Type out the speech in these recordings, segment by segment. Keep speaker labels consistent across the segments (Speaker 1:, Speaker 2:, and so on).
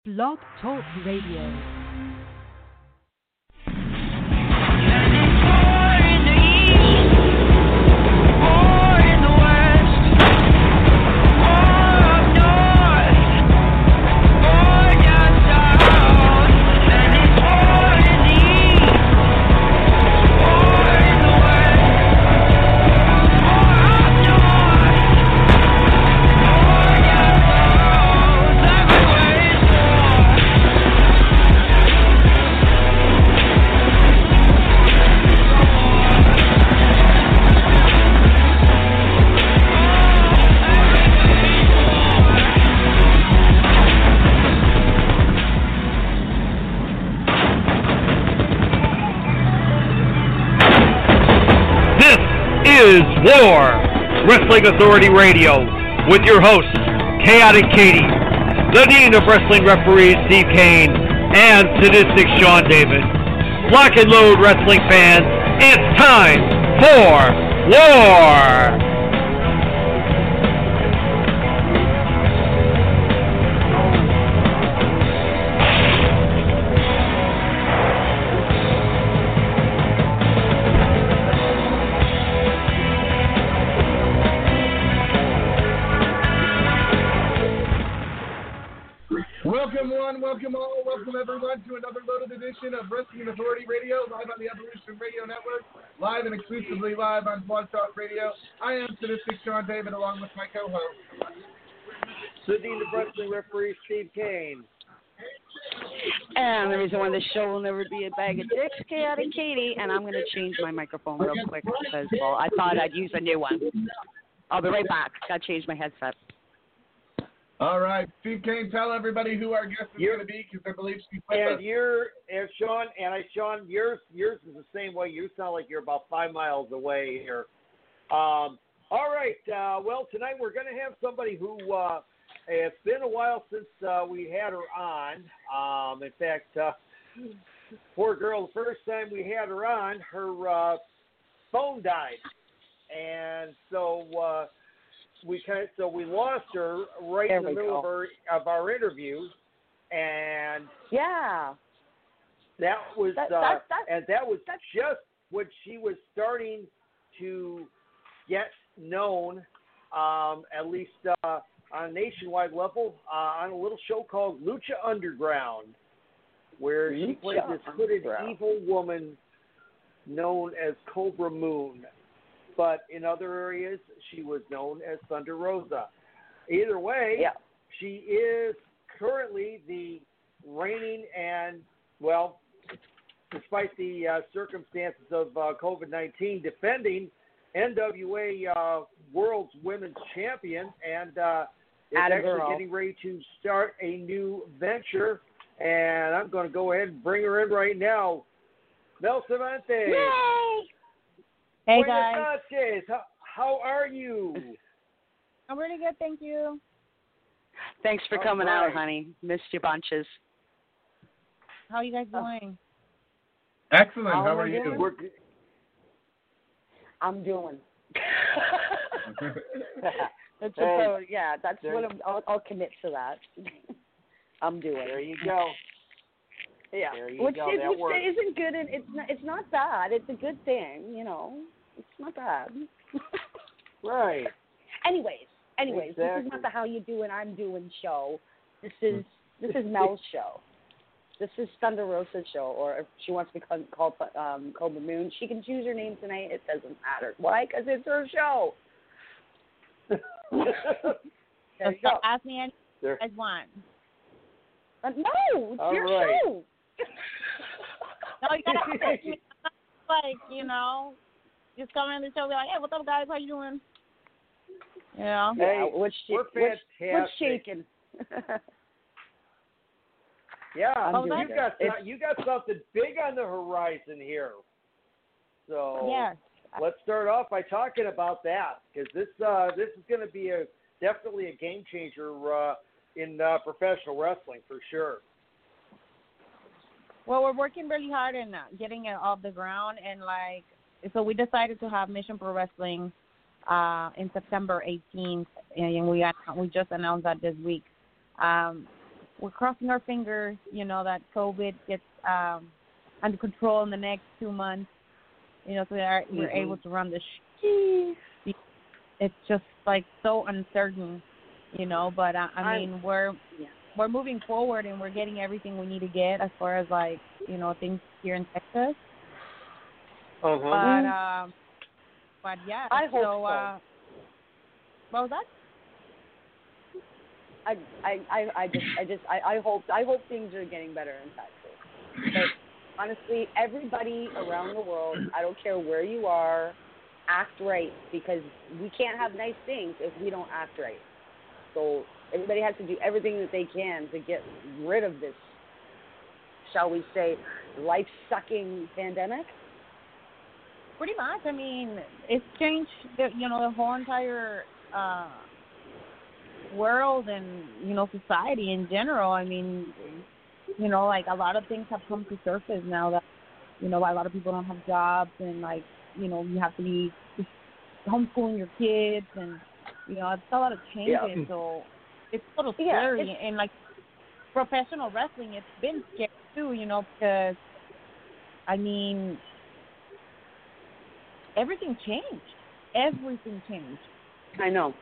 Speaker 1: Blog Talk Radio.
Speaker 2: Is War Wrestling Authority Radio with your host, Chaotic Katie, the Dean of Wrestling Referees, Steve Kane, and Sadistic Sean David. Lock and load, wrestling fans, it's time for War!
Speaker 3: Welcome all, welcome everyone to another loaded edition of Wrestling Authority Radio, live on the Evolution Radio Network, live and exclusively live on Blog Talk Radio. I am Sadistic Sean David, along with my co-host,
Speaker 2: the Dean of Wrestling Referee, Steve Kane.
Speaker 4: And the reason why this show will never be a bag of dicks, Chaotic Katie, and I'm going to change my microphone real quick because, well, I thought I'd use a new one. I'll be right back. Got to change my headset.
Speaker 3: All right, Steve Kane, tell everybody who our guest is going to be, because I believe she's with us.
Speaker 2: Sean, yours is the same way. You sound like you're about 5 miles away here. All right, well, tonight we're going to have somebody who it's been a while since we had her on. In fact, poor girl, the first time we had her on, her phone died, and so. We lost her right in the middle of our interview, and
Speaker 4: yeah,
Speaker 2: that was just when she was starting to get known, at least on a nationwide level, on a little show called Lucha Underground, where she played this hooded evil woman known as Cobra Moon. But in other areas, she was known as Thunder Rosa. Either way, She is currently the reigning and, well, despite the circumstances of COVID-19, defending NWA World's Women's Champion, and is actually getting ready to start a new venture. And I'm going to go ahead and bring her in right now. Mel Cervantes.
Speaker 5: Yay! Hey, guys.
Speaker 2: How are you?
Speaker 5: I'm really good, thank you.
Speaker 4: Thanks for coming out, honey. Missed you bunches.
Speaker 5: How are you guys doing?
Speaker 3: Excellent. How are you?
Speaker 4: I'm doing. That's what I'll commit to that. I'm doing.
Speaker 2: There you go.
Speaker 4: Yeah, which isn't good, and it's not bad. It's a good thing, you know. It's not bad.
Speaker 2: Right.
Speaker 4: Anyways,
Speaker 2: exactly.
Speaker 4: This is not the How You Doing, I'm Doing show. This is Mel's show. This is Thunder Rosa's show, or if she wants to be called Cobra Moon, she can choose her name tonight. It doesn't matter. Why? Because it's her show.
Speaker 5: There you go. Ask me anything you guys want.
Speaker 4: No, it's your show.
Speaker 5: No, you gotta ask me. Like, you know, just come in the show and be like, hey, what's up, guys? How you doing? You know?
Speaker 2: Hey,
Speaker 4: what's shaking?
Speaker 2: You got something big on the horizon here. So let's start off by talking about that, because this is going to be definitely a game changer in professional wrestling for sure.
Speaker 5: Well, we're working really hard in getting it off the ground, and so we decided to have Mission Pro Wrestling in September 18th, and we just announced that this week. we're crossing our fingers, that COVID gets under control in the next 2 months, so we're able to run the show. It's just like so uncertain, but I mean, we're moving forward and we're getting everything we need to get as far as like, things here in Texas. But yeah,
Speaker 4: I hope so.
Speaker 5: What was that?
Speaker 4: I hope things are getting better in Texas. But honestly, everybody around the world, I don't care where you are, act right, because we can't have nice things if we don't act right. So everybody has to do everything that they can to get rid of this, shall we say, life-sucking pandemic.
Speaker 5: Pretty much. I mean, it's changed the whole entire world and, society in general. I mean, like a lot of things have come to surface now that, a lot of people don't have jobs and like, you have to be homeschooling your kids and, it's a lot of changes. Yeah. So it's a little scary. And like professional wrestling, it's been scary too, because, I mean, everything changed. Everything changed.
Speaker 4: I know.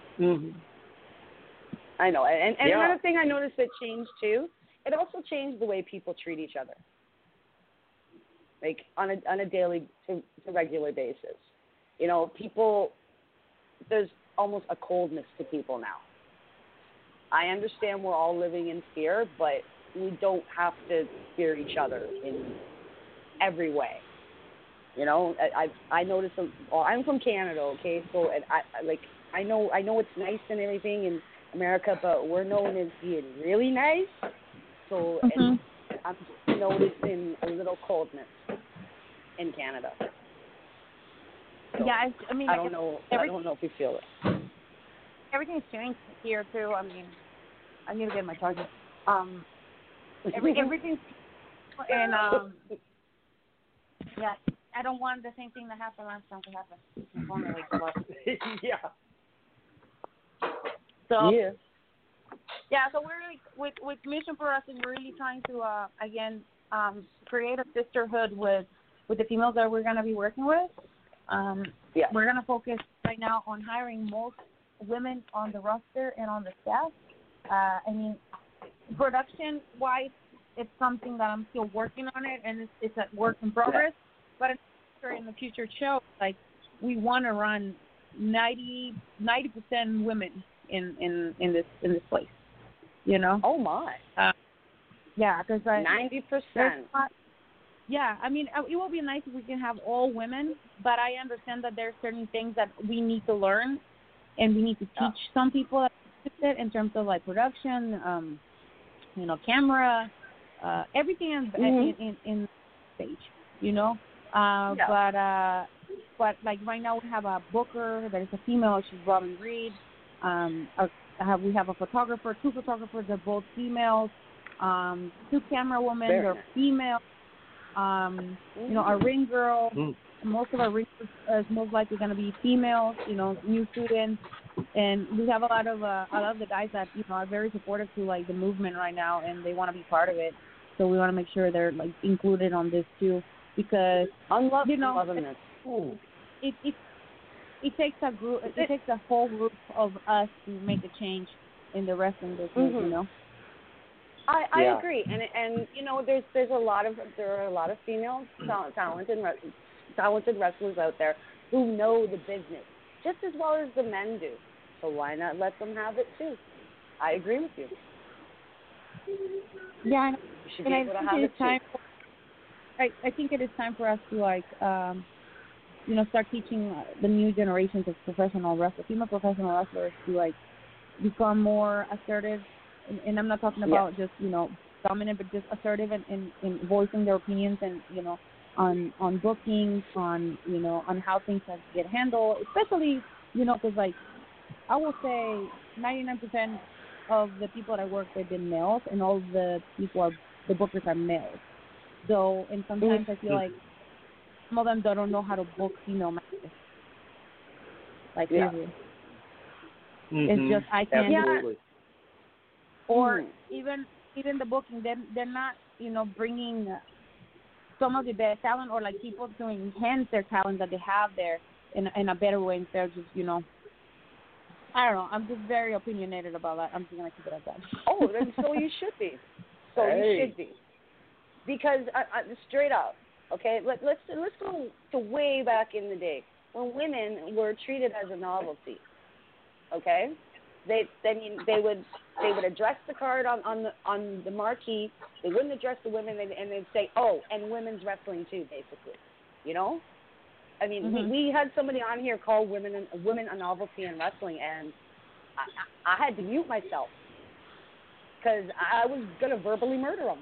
Speaker 4: I know. And another thing I noticed that changed too, it also changed the way people treat each other. Like on a daily to regular basis. People, there's almost a coldness to people now. I understand we're all living in fear, but we don't have to fear each other in every way. I noticed. I'm from Canada, okay, so and I know it's nice and everything in America, but we're known as being really nice. So and I'm noticing a little coldness in Canada. So,
Speaker 5: yeah, I mean,
Speaker 4: I don't know if you feel it.
Speaker 5: Everything's changed here too. I mean, I need to get my charger. Everything's and yeah. I don't want the same thing that happened last time to happen.
Speaker 2: Yeah.
Speaker 5: So so we're really with Mission for Us, and we're really trying to again create a sisterhood with the females that we're going to be working with. We're going to focus right now on hiring most women on the roster and on the staff. I mean, production wise, it's something that I'm still working on it, and it's a work in progress. But in the future show, like we want to run 90% women in this place.
Speaker 4: Oh my.
Speaker 5: Because
Speaker 4: 90%.
Speaker 5: Yeah, I mean, it will be nice if we can have all women, but I understand that there are certain things that we need to learn, and we need to teach some people in terms of like production, camera, everything in stage, But like right now we have a booker that is a female. She's Robin Reed. We have a photographer, 2 photographers. They're both females. 2 camera women. They're female. Our ring girl. Most of our ring is most likely going to be females. New students, and we have a lot of the guys that are very supportive to like the movement right now, and they want to be part of it. So we want to make sure they're like included on this too, because it takes a group. It takes a whole group of us to make a change in the wrestling business.
Speaker 4: I agree, and there are a lot of female talented wrestlers out there who know the business just as well as the men do. So why not let them have it too? I agree with you.
Speaker 5: Yeah,
Speaker 4: you should be able to have it too.
Speaker 5: I think it is time for us to start teaching the new generations of female professional wrestlers to like become more assertive. And I'm not talking about just dominant, but just assertive in voicing their opinions and on bookings, on how things have to get handled, especially because like I will say 99% of the people that I work with are males, and all the bookers are males. So, and sometimes I feel like some of them don't know how to book female matches. Like, seriously. It's just, I can't.
Speaker 2: Absolutely.
Speaker 5: or even the booking, they're not, bringing some of the best talent, or like people to enhance their talent that they have there in a better way instead of just, I don't know. I'm just very opinionated about that. I'm just gonna keep it at that.
Speaker 4: Oh, then so you should be. You should be, because straight up, okay. Let's go to way back in the day when women were treated as a novelty. Okay, they would address the card on the marquee. They wouldn't address the women, and they'd say, "Oh, and women's wrestling too," basically. I mean, we had somebody on here call women a novelty in wrestling, and I had to mute myself because I was going to verbally murder them.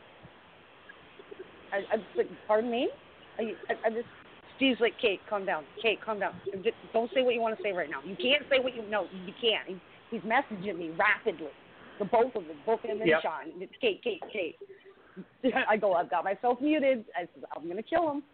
Speaker 4: I like, pardon me? I just, Steve's like, Kate, calm down. Kate, calm down. Don't say what you want to say right now. You can't say what you can't. He's messaging me rapidly. The both of them, both him and Sean. It's Kate. I go, I've got myself muted. I said, I'm going to kill him.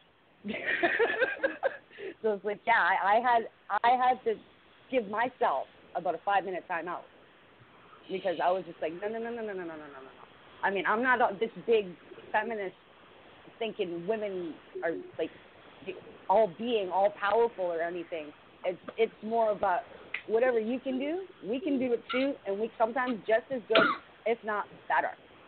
Speaker 4: So it's like, yeah, I had to give myself about a 5-minute timeout because I was just like, no. I mean, I'm not this big feminist thinking women are like all powerful or anything. It's more about whatever you can do, we can do it too, and we sometimes just as good, if not better.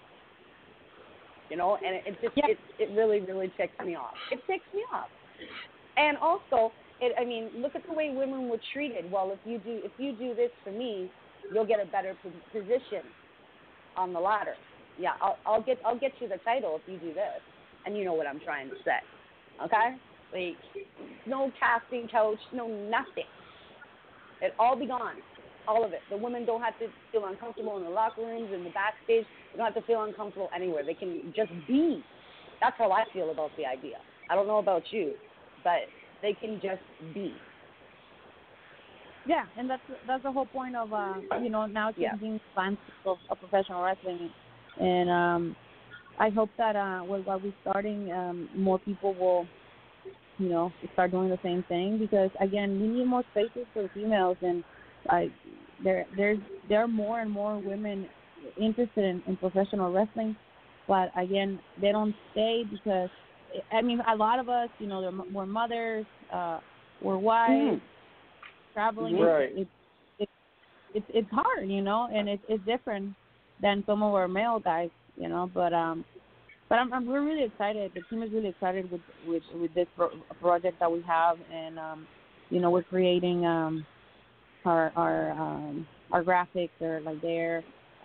Speaker 4: And it really, really ticks me off. It ticks me off. And also, look at the way women were treated. Well, if you do this for me, you'll get a better position on the ladder. Yeah, I'll get you the title if you do this. And you know what I'm trying to say, okay? Like, no casting couch, no nothing. It all be gone, all of it. The women don't have to feel uncomfortable in the locker rooms, in the backstage. They don't have to feel uncomfortable anywhere. They can just be. That's how I feel about the idea. I don't know about you, but they can just be.
Speaker 5: Yeah, and that's the whole point of now changing plans of professional wrestling, and I hope that while we're starting, more people will start doing the same thing, because again, we need more spaces for females, and there are more and more women interested in professional wrestling, but again, they don't stay because a lot of us, we're mothers, we're wives, traveling.
Speaker 2: Right.
Speaker 5: It's hard, and it's different than some of our male guys, but we're really excited. The team is really excited with this project that we have, and we're creating our graphics. They're like there.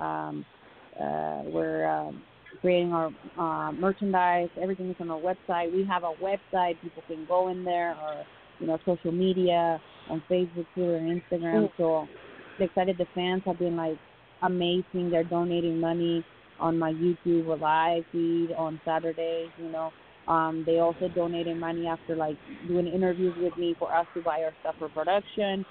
Speaker 5: We're creating our merchandise. Everything is on our website. We have a website. People can go in there, or social media on Facebook, Twitter, and Instagram. So excited. The fans have been like amazing. They're donating money on my YouTube live feed on Saturdays. They also donated money after like doing interviews with me for us to buy our stuff for production.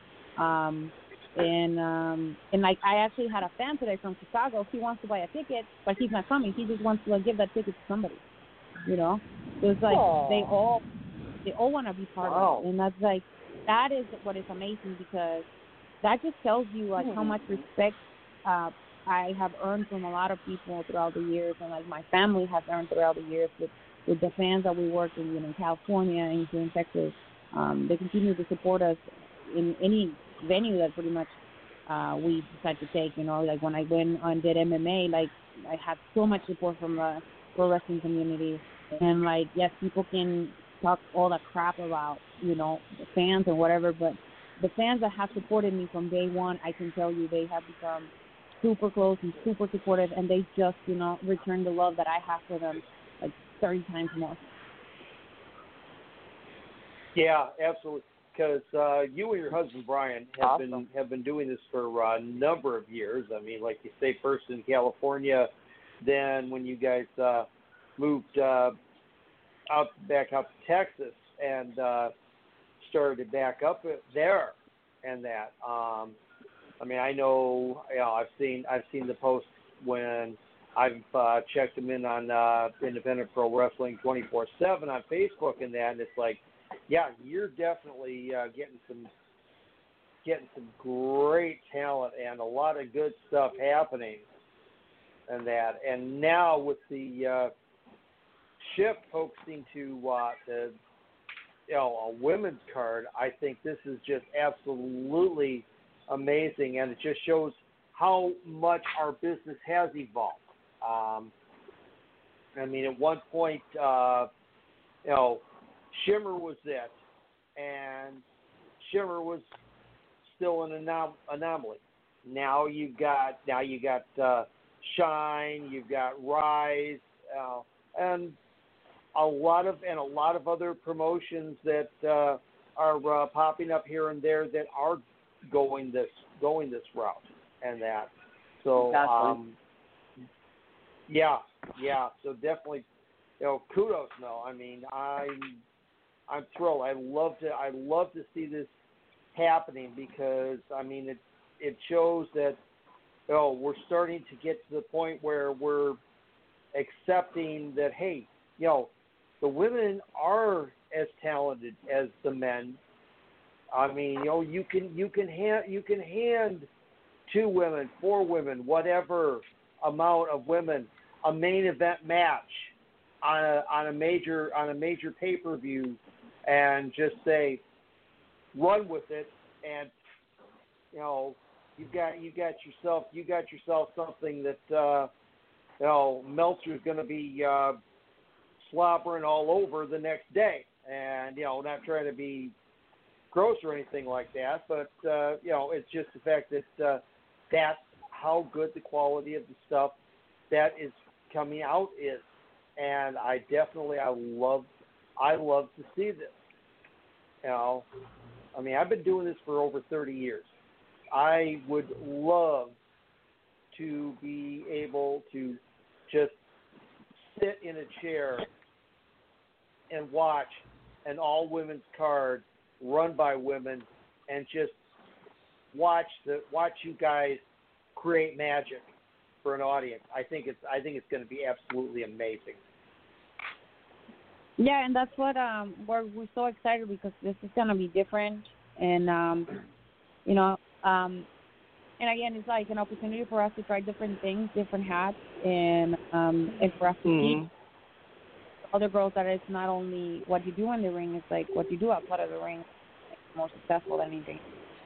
Speaker 5: And like I actually had a fan today from Chicago. He wants to buy a ticket, but he's not coming. He just wants to like give that ticket to somebody. So it's like they all want to be part of it, and that's like that is what is amazing, because that just tells you like how much respect I have earned from a lot of people throughout the years, and like my family has earned throughout the years with the fans that we work in California and here in Texas. They continue to support us in any venue that pretty much we decide to take. Like when I went and did MMA, like I had so much support from the pro wrestling community, and like yes, people can talk all that crap about the fans or whatever, but the fans that have supported me from day one, I can tell you they have become super close and super supportive, and they just return the love that I have for them like 30 times more.
Speaker 2: Yeah, absolutely. Because you and your husband Brian have been doing this for a number of years. I mean, like you say, first in California, then when you guys moved back out to Texas and started back up there, and that. I mean, I know, I've seen the posts when I've checked them in on Independent Pro Wrestling 24/7 on Facebook and that, and it's like, yeah, you're definitely getting some great talent and a lot of good stuff happening and that. And now with the shift focusing to the a women's card, I think this is just absolutely amazing, and it just shows how much our business has evolved. I mean, at one point, Shimmer was it, and Shimmer was still an anomaly. Now you got Shine, you've got Rise, and a lot of other promotions that are popping up here and there that are going this route and that. So so definitely, kudos. No, I mean, I'm thrilled. I love to see this happening, because I mean it shows that we're starting to get to the point where we're accepting that, hey, the women are as talented as the men. I mean, you can hand 2 women, 4 women, whatever amount of women, a main event match on a major pay-per-view, and just say, run with it, and you got yourself something that Meltzer's going to be slobbering all over the next day, and not trying to be gross or anything like that, but it's just the fact that that's how good the quality of the stuff that is coming out is, and I love to see this. I mean, I've been doing this for over 30 years. I would love to be able to just sit in a chair and watch an all-women's card run by women, and just watch you guys create magic for an audience. I think it's going to be absolutely amazing.
Speaker 5: Yeah, and that's what we're so excited, because this is going to be different, and and again, it's like an opportunity for us to try different things, different hats, and for us to teach other girls that it's not only what you do in the ring, it's like what you do outside of the ring is more successful than anything,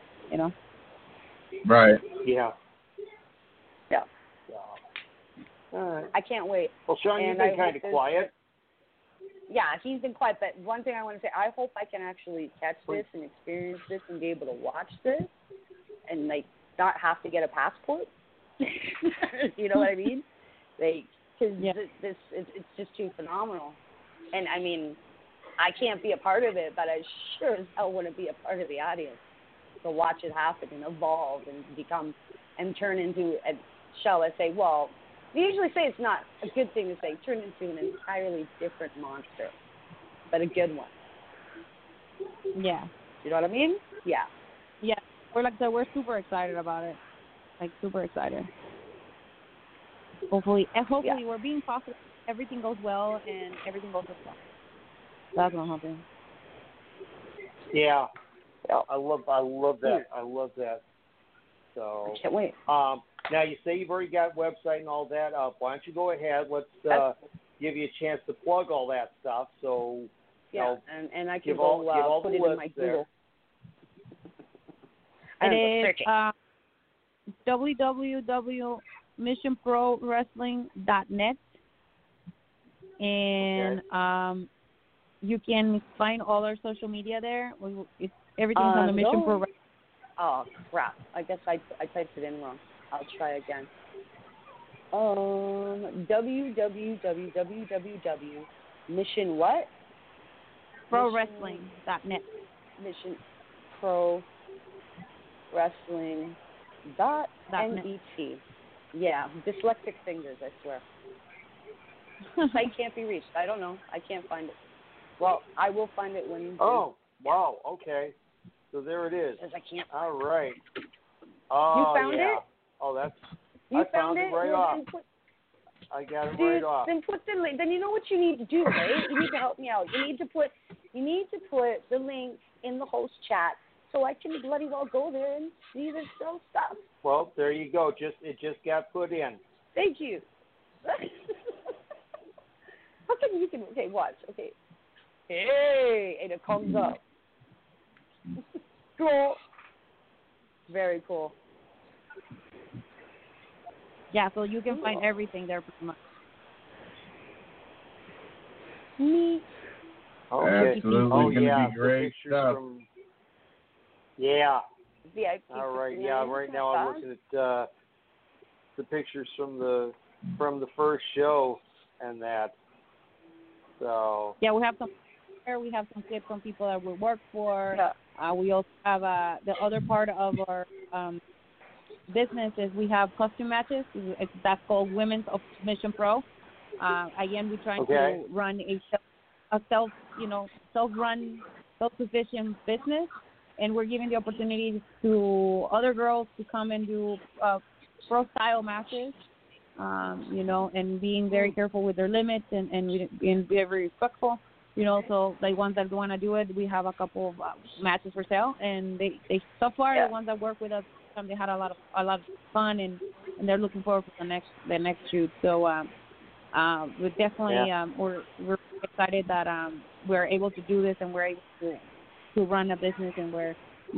Speaker 3: Right.
Speaker 2: Yeah.
Speaker 4: Yeah.
Speaker 2: All right.
Speaker 4: I can't wait.
Speaker 2: Well, Sean, you've been kind of quiet.
Speaker 4: Yeah, he's been quiet, but one thing I want to say, I hope I can actually catch this and experience this and be able to watch this and, like, not have to get a passport. You know what I mean? Like, because it's just too phenomenal. And, I mean, I can't be a part of it, but I sure as hell want to be a part of the audience to watch it happen and evolve and become and turn into, shall I say, well, they usually say it's not a good thing to say, turn into an entirely different monster, but a good one.
Speaker 5: Yeah.
Speaker 4: You know what I mean? Yeah.
Speaker 5: Yeah. We're super excited about it. Like, super excited. Hopefully we're being positive. Everything goes well, and everything goes well. That's what I'm hoping.
Speaker 2: Yeah. I love that. I love that. So
Speaker 4: I can't wait.
Speaker 2: Now, you say you've already got a website and all that up. Why don't you go ahead? Let's give you a chance to plug all that stuff. So,
Speaker 4: and I can
Speaker 2: give all
Speaker 4: put
Speaker 2: the
Speaker 4: it in my Google.
Speaker 5: It is www.missionprowrestling.net, and you can find all our social media there. Everything's on the Mission Pro Wrestling.
Speaker 4: Oh, crap. I guess I typed it in wrong. I'll try again. www.mission what?
Speaker 5: ProWrestling.net.
Speaker 4: Mission Pro Wrestling.net. Yeah, dyslexic fingers, I swear. Site can't be reached. I don't know. I can't find it. Well, I will find it when.
Speaker 2: Oh, wow. Okay. So there it is.
Speaker 4: Because I can't.
Speaker 2: All right. Oh,
Speaker 4: you found it?
Speaker 2: Oh, I
Speaker 4: found
Speaker 2: it
Speaker 4: it
Speaker 2: right off. I got it right off.
Speaker 4: Then put the link. Then you know what you need to do, right? You need to help me out. You need to put the link in the host chat so I can bloody well go there and see the show stuff.
Speaker 2: Well, there you go. It just got put in.
Speaker 4: Thank you. How come you can? Okay, watch. Okay. Hey, and it comes up. Cool. Very cool.
Speaker 5: Yeah, so you can find everything there pretty much.
Speaker 4: Neat.
Speaker 2: Okay.
Speaker 3: Absolutely going to be great stuff.
Speaker 2: Yeah.
Speaker 4: VIP.
Speaker 2: All right. Yeah. Right now I'm looking at the pictures from the first show and that. So.
Speaker 5: Yeah, we have some clips from people that we work for.
Speaker 4: Yeah.
Speaker 5: We also have the other part of our business is we have costume matches. That's called Women's of Submission Pro. Again, we're trying to run a self-run, self-sufficient business, and we're giving the opportunity to other girls to come and do pro style matches. And being very careful with their limits and being very respectful. So the ones that want to do it, we have a couple of matches for sale, and they so far the ones that work with us, they had a lot of fun, and they're looking forward to the next shoot. So we're definitely we're excited that we're able to do this, and we're able to run a business, and we're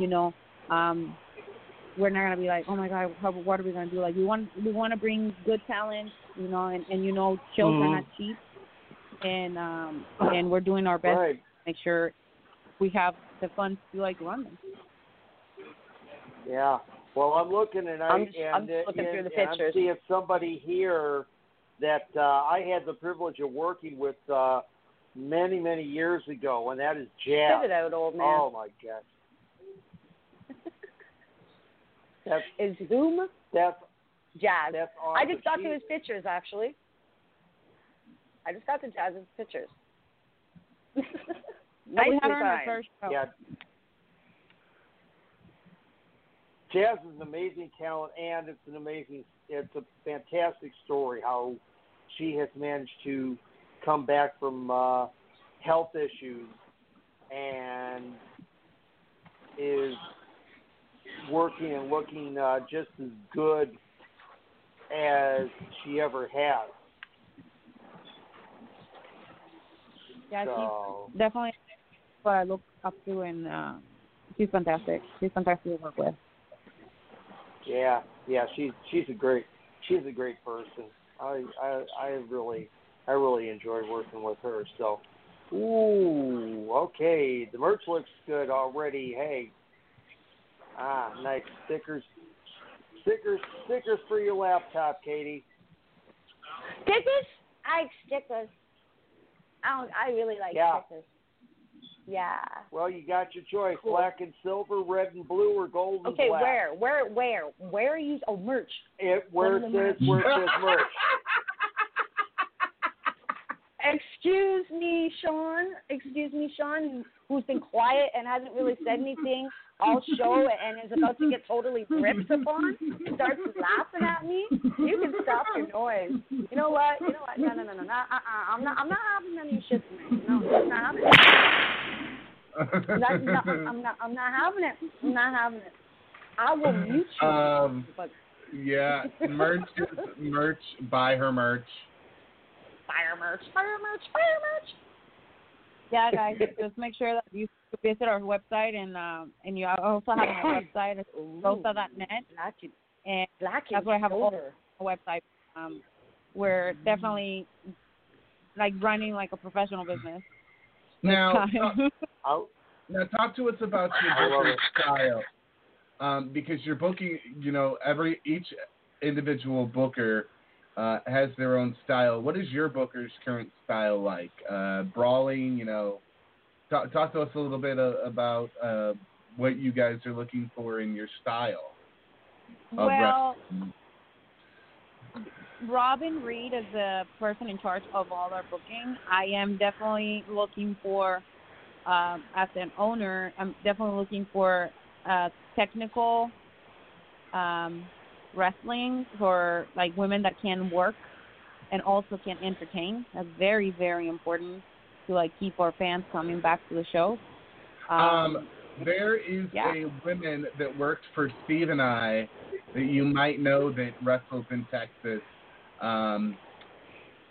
Speaker 5: we're not gonna be like, oh my God, what are we gonna do? Like we want to bring good talent, and shows are not cheap. And we're doing our best to make sure we have the funds to run them.
Speaker 2: Yeah. Well, I'm looking
Speaker 4: I'm looking through the pictures.
Speaker 2: I'm seeing somebody here that I had the privilege of working with many, many years ago, and that is Jazz.
Speaker 4: Spit it out, old man.
Speaker 2: Oh my God.
Speaker 4: Is Zoom?
Speaker 2: That's
Speaker 4: Jazz.
Speaker 2: That's awesome.
Speaker 4: I just got to his pictures, actually. I just got to Jazz's pictures.
Speaker 5: Nice we had her in our first show.
Speaker 2: Yeah. Jazz is an amazing talent, and it's a fantastic story how she has managed to come back from health issues and is working and looking just as good as she ever has.
Speaker 5: Yeah, she's definitely what I look up to, and she's fantastic. She's fantastic to work with.
Speaker 2: Yeah, she's a great person. I really enjoy working with her. So, okay, the merch looks good already. Hey, nice stickers for your laptop, Katie.
Speaker 4: Stickers? I like stickers. I really like stickers. Yeah.
Speaker 2: Well, you got your choice: black and silver, red and blue, or gold and black.
Speaker 4: Okay, where are you? Oh, merch.
Speaker 2: Where it says merch.
Speaker 4: Excuse me, Sean, who's been quiet and hasn't really said anything all show and is about to get totally ripped upon, starts laughing at me. You can stop your noise. You know what? No. I'm not having any shit tonight. No, I'm not having it. I'm not having it. I will mute you. But
Speaker 3: yeah, merch. Buy her merch.
Speaker 4: Fire merch.
Speaker 5: Yeah, guys, just make sure that you visit our website, and you also have our website, rosa.net, and that's where I have a whole website. We're definitely running like a professional business.
Speaker 3: Now talk to us about your booking style, because you're booking. Each individual booker has their own style. What is your booker's current style like? Brawling, talk to us a little bit about what you guys are looking for in your style.
Speaker 5: Well, Robin Reed is the person in charge of all our booking. I am definitely looking for, as an owner, I'm definitely looking for technical wrestling for women that can work and also can entertain. That's very, very important to keep our fans coming back to the show.
Speaker 3: There is a woman that worked for Steve and I that you might know that wrestles in Texas.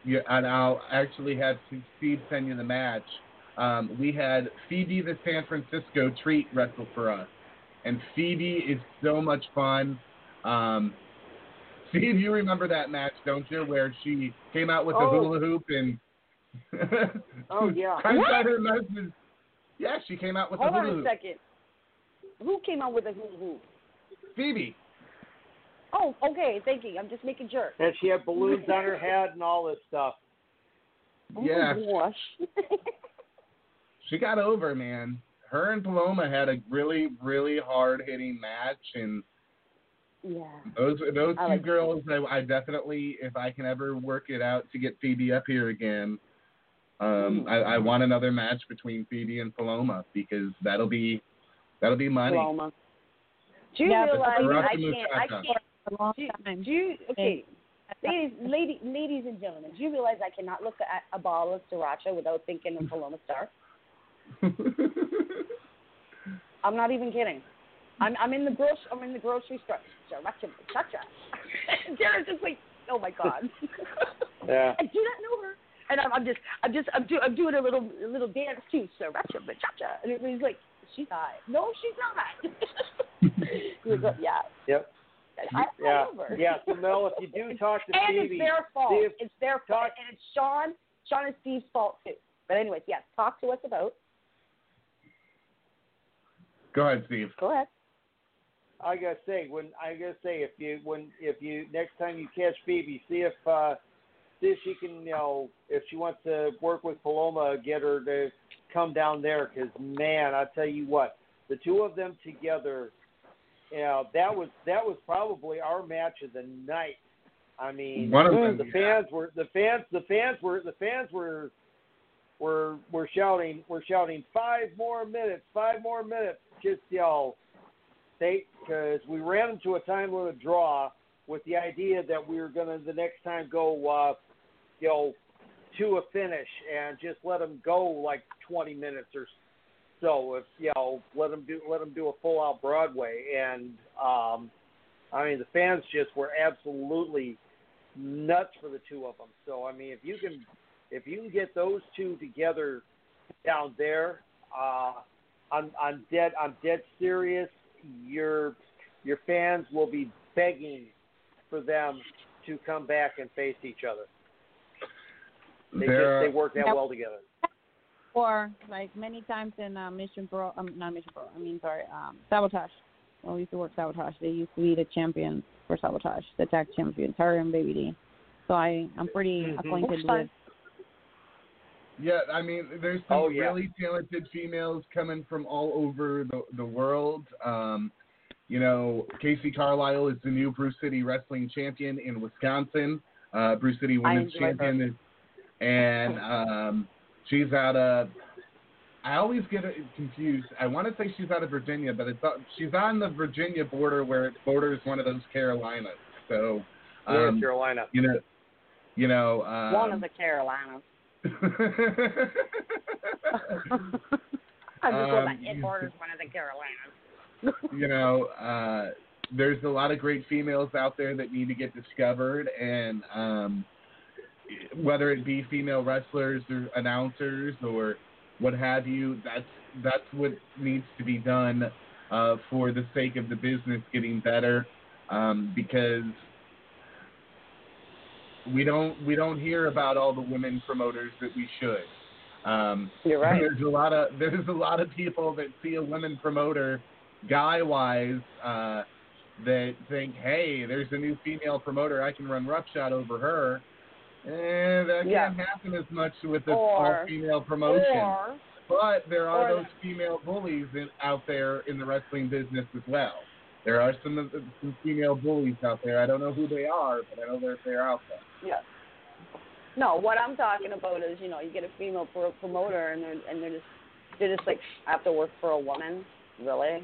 Speaker 3: Yeah, and I'll actually have Steve send you the match. We had Phoebe the San Francisco Treat wrestle for us. And Phoebe is so much fun. Steve, you remember that match, don't you, where she came out with the hula hoop and
Speaker 2: oh, yeah.
Speaker 3: her message. Yeah, she came out with the hula hoop.
Speaker 4: Hold on a second. Who came out with the hula hoop?
Speaker 3: Phoebe.
Speaker 4: Oh, okay, thank you. I'm just making sure.
Speaker 2: And she had balloons on her head and all this stuff.
Speaker 3: Yeah.
Speaker 4: Oh, gosh.
Speaker 3: She got over, man. Her and Paloma had a really, really hard-hitting match, and those two girls, I definitely, if I can ever work it out to get Phoebe up here again, I want another match between Phoebe and Paloma, because that'll be money.
Speaker 4: Paloma. Do you realize I can't. Okay, ladies and gentlemen, do you realize I cannot look at a bottle of Sriracha without thinking of Paloma Star? I'm not even kidding. I'm in the grocery store. Sriracha. Jared's just like, oh my God.
Speaker 2: Yeah.
Speaker 4: I do not know her, and I'm doing a little dance too. Sriracha, and everybody's like, she's not. No, she's not. Yeah.
Speaker 2: Yep.
Speaker 4: I love her.
Speaker 2: Yeah. So Mel, if you do talk to
Speaker 4: and
Speaker 2: Phoebe,
Speaker 4: it's their fault. It's their fault, and it's Sean and Steve's fault too. But anyways, yes, talk to us about.
Speaker 3: Go ahead, Steve.
Speaker 4: Go ahead.
Speaker 2: I gotta say, if you next time you catch Phoebe, see if she can, if she wants to work with Paloma, get her to come down there. Because man, I tell you what, the two of them together, that was probably our match of the night. I mean, the fans were shouting 5 more minutes, just because we ran into a time limit draw with the idea that we were gonna the next time go to a finish and just let them go like 20 minutes or so. If let them do a full out Broadway, and I mean the fans just were absolutely nuts for the two of them. So I mean if you can get those two together down there, I'm dead serious. Your fans will be begging for them to come back and face each other. They work that well together.
Speaker 5: Or like many times in Sabotage. When we used to work Sabotage, they used to be the champions for Sabotage, the tag champions, her and Baby D. So I'm pretty acquainted with.
Speaker 3: Yeah, I mean, there's some really talented females coming from all over the world. Casey Carlisle is the new Brew City Wrestling Champion in Wisconsin. Brew City Women's Champion. And she's out of, I always get it confused. I want to say she's out of Virginia, but she's on the Virginia border where it borders one of those Carolinas. So,
Speaker 2: Carolina.
Speaker 4: One of the Carolinas. I'm just going back. It borders one of the Carolinas.
Speaker 3: There's a lot of great females out there that need to get discovered, and whether it be female wrestlers or announcers or what have you, that's what needs to be done for the sake of the business getting better, because we don't hear about all the women promoters that we should.
Speaker 4: You're right.
Speaker 3: There's a lot of people that see a women promoter, guy-wise, that think, hey, there's a new female promoter, I can run roughshod over her. And that can't happen as much with this all-female promotion. But there are those female bullies out there in the wrestling business as well. There are some female bullies out there. I don't know who they are, but I know they're out there.
Speaker 4: Yeah. No, what I'm talking about is, you get a female promoter and they're just like, I have to work for a woman, really?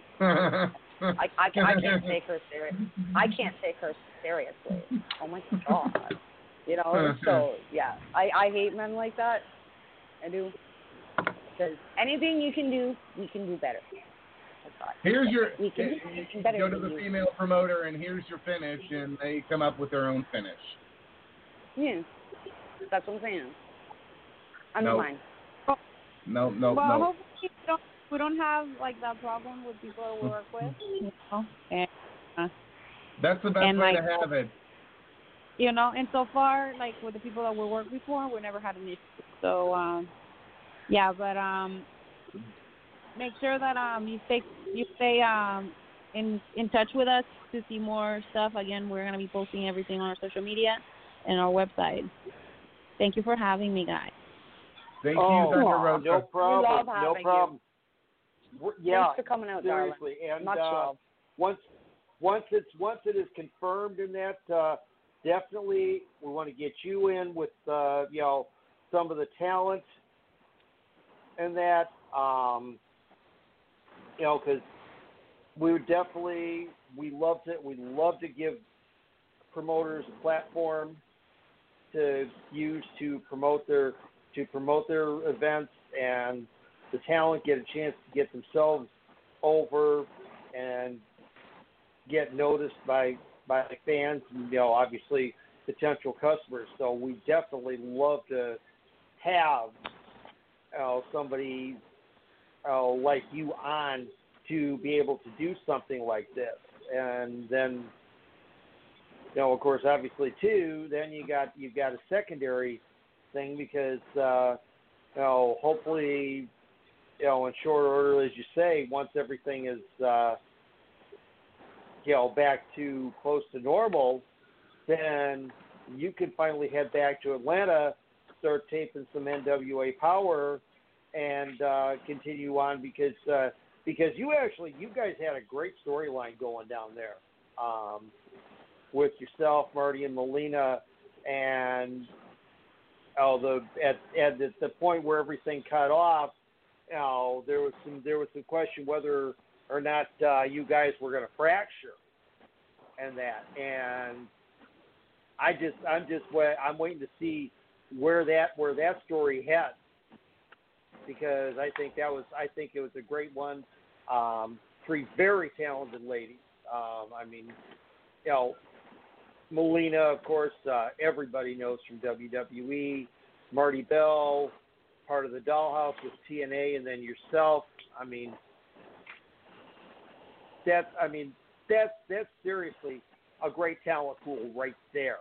Speaker 4: I can't take her serious. I can't take her seriously. Oh my God. So yeah, I hate men like that. I do. Because anything you can do, we can do better.
Speaker 3: Here's your
Speaker 4: we can
Speaker 3: go to the female promoter and here's your finish, and they come up with their own finish.
Speaker 4: Yeah. That's what I'm saying. Undermine.
Speaker 3: No.
Speaker 5: Hopefully we don't have like that problem with people that we work with. You know? And
Speaker 3: that's the best way to have it.
Speaker 5: You know, and so far, like with the people that we worked before, we never had an issue. So, yeah, but make sure that you stay in touch with us to see more stuff. Again, we're gonna be posting everything on our social media and our website. Thank you for having me, guys.
Speaker 3: Thank you, Thunder Rosa.
Speaker 2: No problem.
Speaker 4: We love having
Speaker 2: no problem. Yeah,
Speaker 4: thanks for coming out,
Speaker 2: seriously.
Speaker 4: darling.
Speaker 2: And
Speaker 4: much love.
Speaker 2: Once it is confirmed in that, definitely we want to get you in with some of the talent and that, because we love to give promoters a platform to use to promote their events, and the talent get a chance to get themselves over and get noticed by fans and, obviously potential customers. So we definitely love to have somebody like you on to be able to do something like this. And then, of course, obviously too, then you've got a secondary thing because, hopefully, in short order, as you say, once everything is, back to close to normal, then you can finally head back to Atlanta, start taping some NWA Power, and continue on because you guys had a great storyline going down there with yourself, Marty, and Melina, and at the point where everything cut off, there was some question whether or not you guys were going to fracture and that. And I'm waiting to see where that story heads, because I think it was a great one. Three very talented ladies. Melina, of course, everybody knows from WWE. Marty Bell, part of the Dollhouse with TNA, and then yourself. That's seriously a great talent pool right there.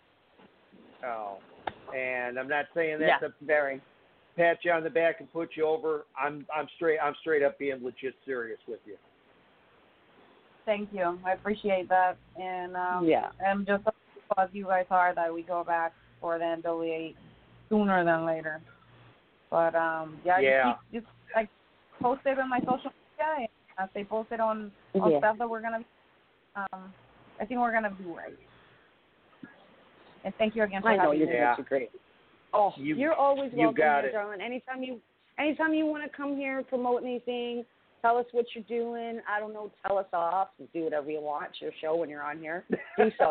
Speaker 2: And I'm not saying that to pat you on the back and put you over. I'm straight up being legit serious with you.
Speaker 5: Thank you. I appreciate that. And I'm just as you guys are that we go back for the NWA sooner than later. But just like post it on my social media, and stay posted on stuff that we're gonna. I think we're gonna do right. And thank you again for having me.
Speaker 4: You're great. Oh, you're always welcome here,
Speaker 2: it.
Speaker 4: darling. Anytime you want to come here and promote anything, tell us what you're doing. I don't know, tell us off. Do whatever you want. It's your show when you're on here. Do so.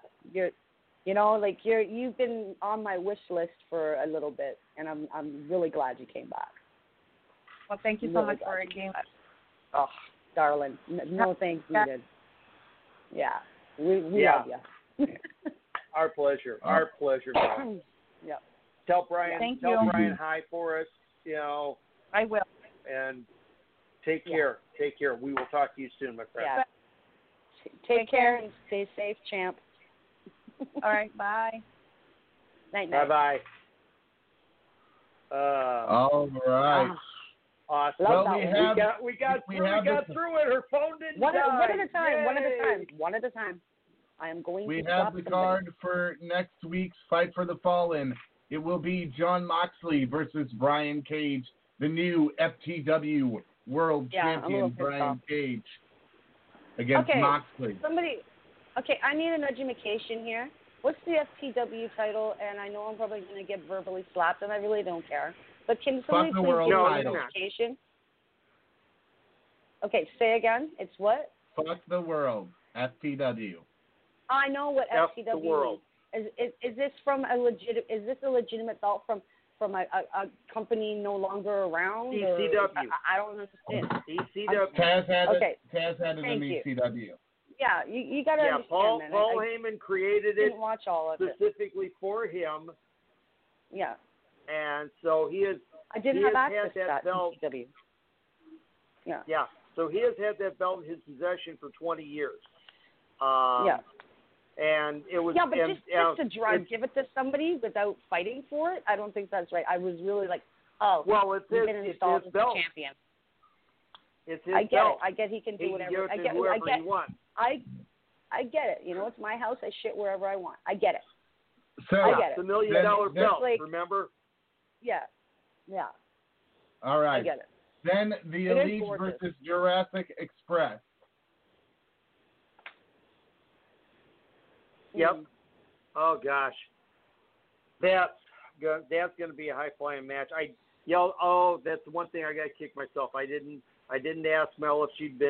Speaker 4: You've been on my wish list for a little bit, and I'm really glad you came back.
Speaker 5: Well, thank you so much for it, James.
Speaker 4: Oh, darling, no thanks needed. Yeah, we love you.
Speaker 2: Our pleasure. Our pleasure.
Speaker 4: Yeah.
Speaker 2: Tell Brian.
Speaker 5: Thank
Speaker 2: tell
Speaker 5: you.
Speaker 2: Brian hi for us.
Speaker 5: I will.
Speaker 2: And take care. Take care. We will talk to you soon, my friend.
Speaker 4: Yeah. Take care and stay safe, champ.
Speaker 5: All right. Bye.
Speaker 4: Night.
Speaker 2: Bye.
Speaker 3: All right.
Speaker 2: Awesome.
Speaker 3: Well,
Speaker 2: we got through it. Her phone didn't die.
Speaker 4: One at a time. I am going
Speaker 3: We
Speaker 4: to
Speaker 3: have the card for next week's Fight for the Fallen. It will be Jon Moxley versus Brian Cage, the new FTW World Champion Brian Cage against Moxley.
Speaker 4: I need an education here. What's the FTW title? And I know I'm probably going to get verbally slapped, and I really don't care. But can somebody please give me an education? Okay, say again. It's what?
Speaker 3: Fuck the World, FTW.
Speaker 4: I know what FTW is. Is this from a legitimate thought from a company no longer around?
Speaker 2: ECW.
Speaker 4: I don't understand.
Speaker 2: ECW.
Speaker 3: Taz had it in ECW.
Speaker 4: Yeah, you got to understand
Speaker 2: Paul
Speaker 4: that.
Speaker 2: Heyman created it
Speaker 4: watch all of
Speaker 2: specifically for him,
Speaker 4: Yeah.
Speaker 2: And so he has.
Speaker 4: I didn't have access to that
Speaker 2: belt.
Speaker 4: in CW. Yeah.
Speaker 2: Yeah. So he has had that belt in his possession for 20 years.
Speaker 4: Yeah.
Speaker 2: And it was.
Speaker 4: Yeah, but
Speaker 2: and,
Speaker 4: just to give it to somebody without fighting for it, I don't think that's right. I was really like, oh,
Speaker 2: well, it's his
Speaker 4: belt. Champion.
Speaker 2: It's his
Speaker 4: I get
Speaker 2: belt.
Speaker 4: it. I get he can do whatever.
Speaker 2: I get whoever he wants.
Speaker 4: I get it. You know, it's my house. I shit wherever I want. I get it.
Speaker 3: So
Speaker 4: I get
Speaker 2: it's
Speaker 4: it.
Speaker 2: $1 million belt.
Speaker 4: Like,
Speaker 2: remember?
Speaker 4: Yeah. Yeah.
Speaker 3: All right.
Speaker 4: I get it.
Speaker 3: Then the Elite versus Jurassic Express.
Speaker 2: Yep. Oh gosh, that's going to be a high flying match. That's the one thing I got to kick myself. I didn't ask Mel if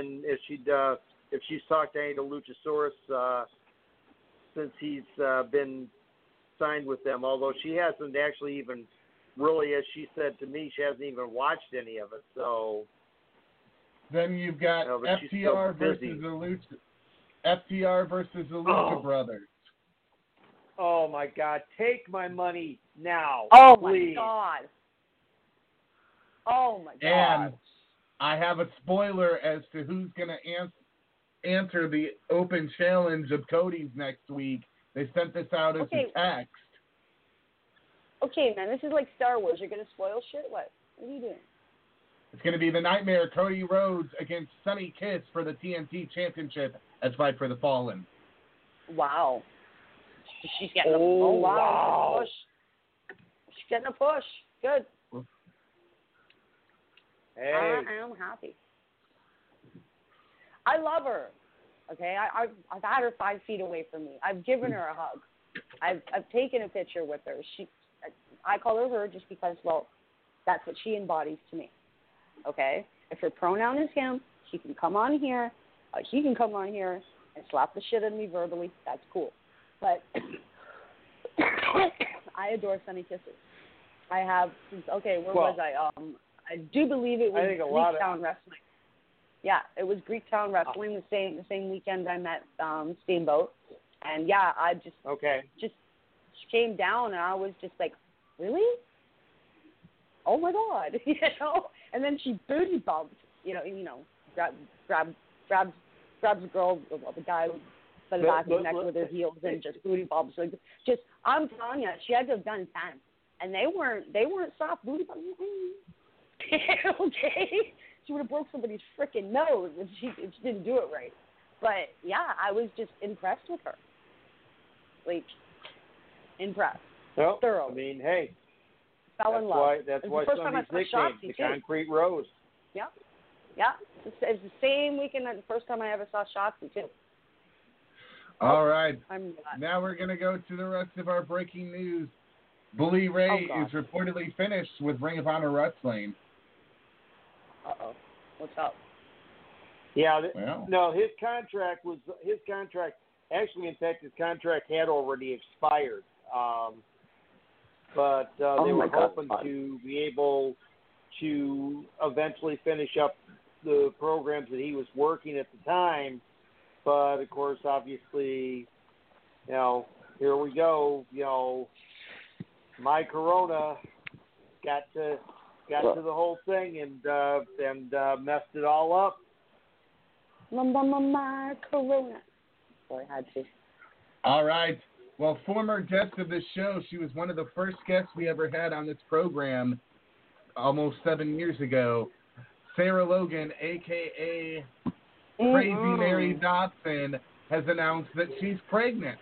Speaker 2: she's talked to any of the Luchasaurus since he's been signed with them. Although she hasn't actually even really, as she said to me, she hasn't even watched any of it. So
Speaker 3: then you've got FTR versus the Lucha Brothers.
Speaker 2: Oh my God! Take my money now.
Speaker 4: Oh
Speaker 2: please.
Speaker 4: My God! Oh my God!
Speaker 3: And I have a spoiler as to who's going to answer the open challenge of Cody's next week. They sent this out as a text.
Speaker 4: Okay, man, this is like Star Wars. You're going to spoil shit? What are you doing?
Speaker 3: It's going to be the Nightmare Cody Rhodes against Sonny Kiss for the TNT Championship as Fight for the Fallen.
Speaker 4: Wow. She's getting a push. She's getting a push. Good.
Speaker 2: Hey.
Speaker 4: I am happy. I love her. Okay, I've had her 5 feet away from me. I've given her a hug. I've taken a picture with her. I call her just because, well, that's what she embodies to me. Okay, if her pronoun is him, she can come on here. He can come on here and slap the shit out of me verbally. That's cool. But I adore Sonny Kisses. I have since was I? I do believe it was Greektown Wrestling. Yeah, it was Greektown Wrestling the same weekend I met Steamboat, and yeah, I just came down and I was just like, really? Oh my God, you know. And then she booty bumped, grabs the girl, the guy by the back of the neck with her heels and just booty bumps. Like, I'm telling you, she had to have done 10, and they weren't soft booty bumps. Okay, she would have broke somebody's freaking nose if she didn't do it right. But yeah, I was just impressed with her. Like, impressed.
Speaker 2: Well,
Speaker 4: thoroughly.
Speaker 2: I mean, hey.
Speaker 4: Fell in love.
Speaker 2: That's why Sonny's nickname, the Concrete Rose.
Speaker 4: Yeah. Yeah. It's the same weekend that the first time I ever saw Shotzi, too.
Speaker 3: All right. Now we're going to go to the rest of our breaking news. Bully Ray is reportedly finished with Ring of Honor Wrestling.
Speaker 4: Uh-oh. What's up?
Speaker 2: Yeah. No, his contract, actually, in fact, his contract had already expired. But they were hoping to be able to eventually finish up the programs that he was working at the time. But, of course, obviously, here we go. My Corona got to the whole thing and messed it all up.
Speaker 4: My Corona. So I had to.
Speaker 3: All right. Well, former guest of this show, she was one of the first guests we ever had on this program almost 7 years ago. Sarah Logan, a.k.a. Crazy Mary Dotson, has announced that she's pregnant.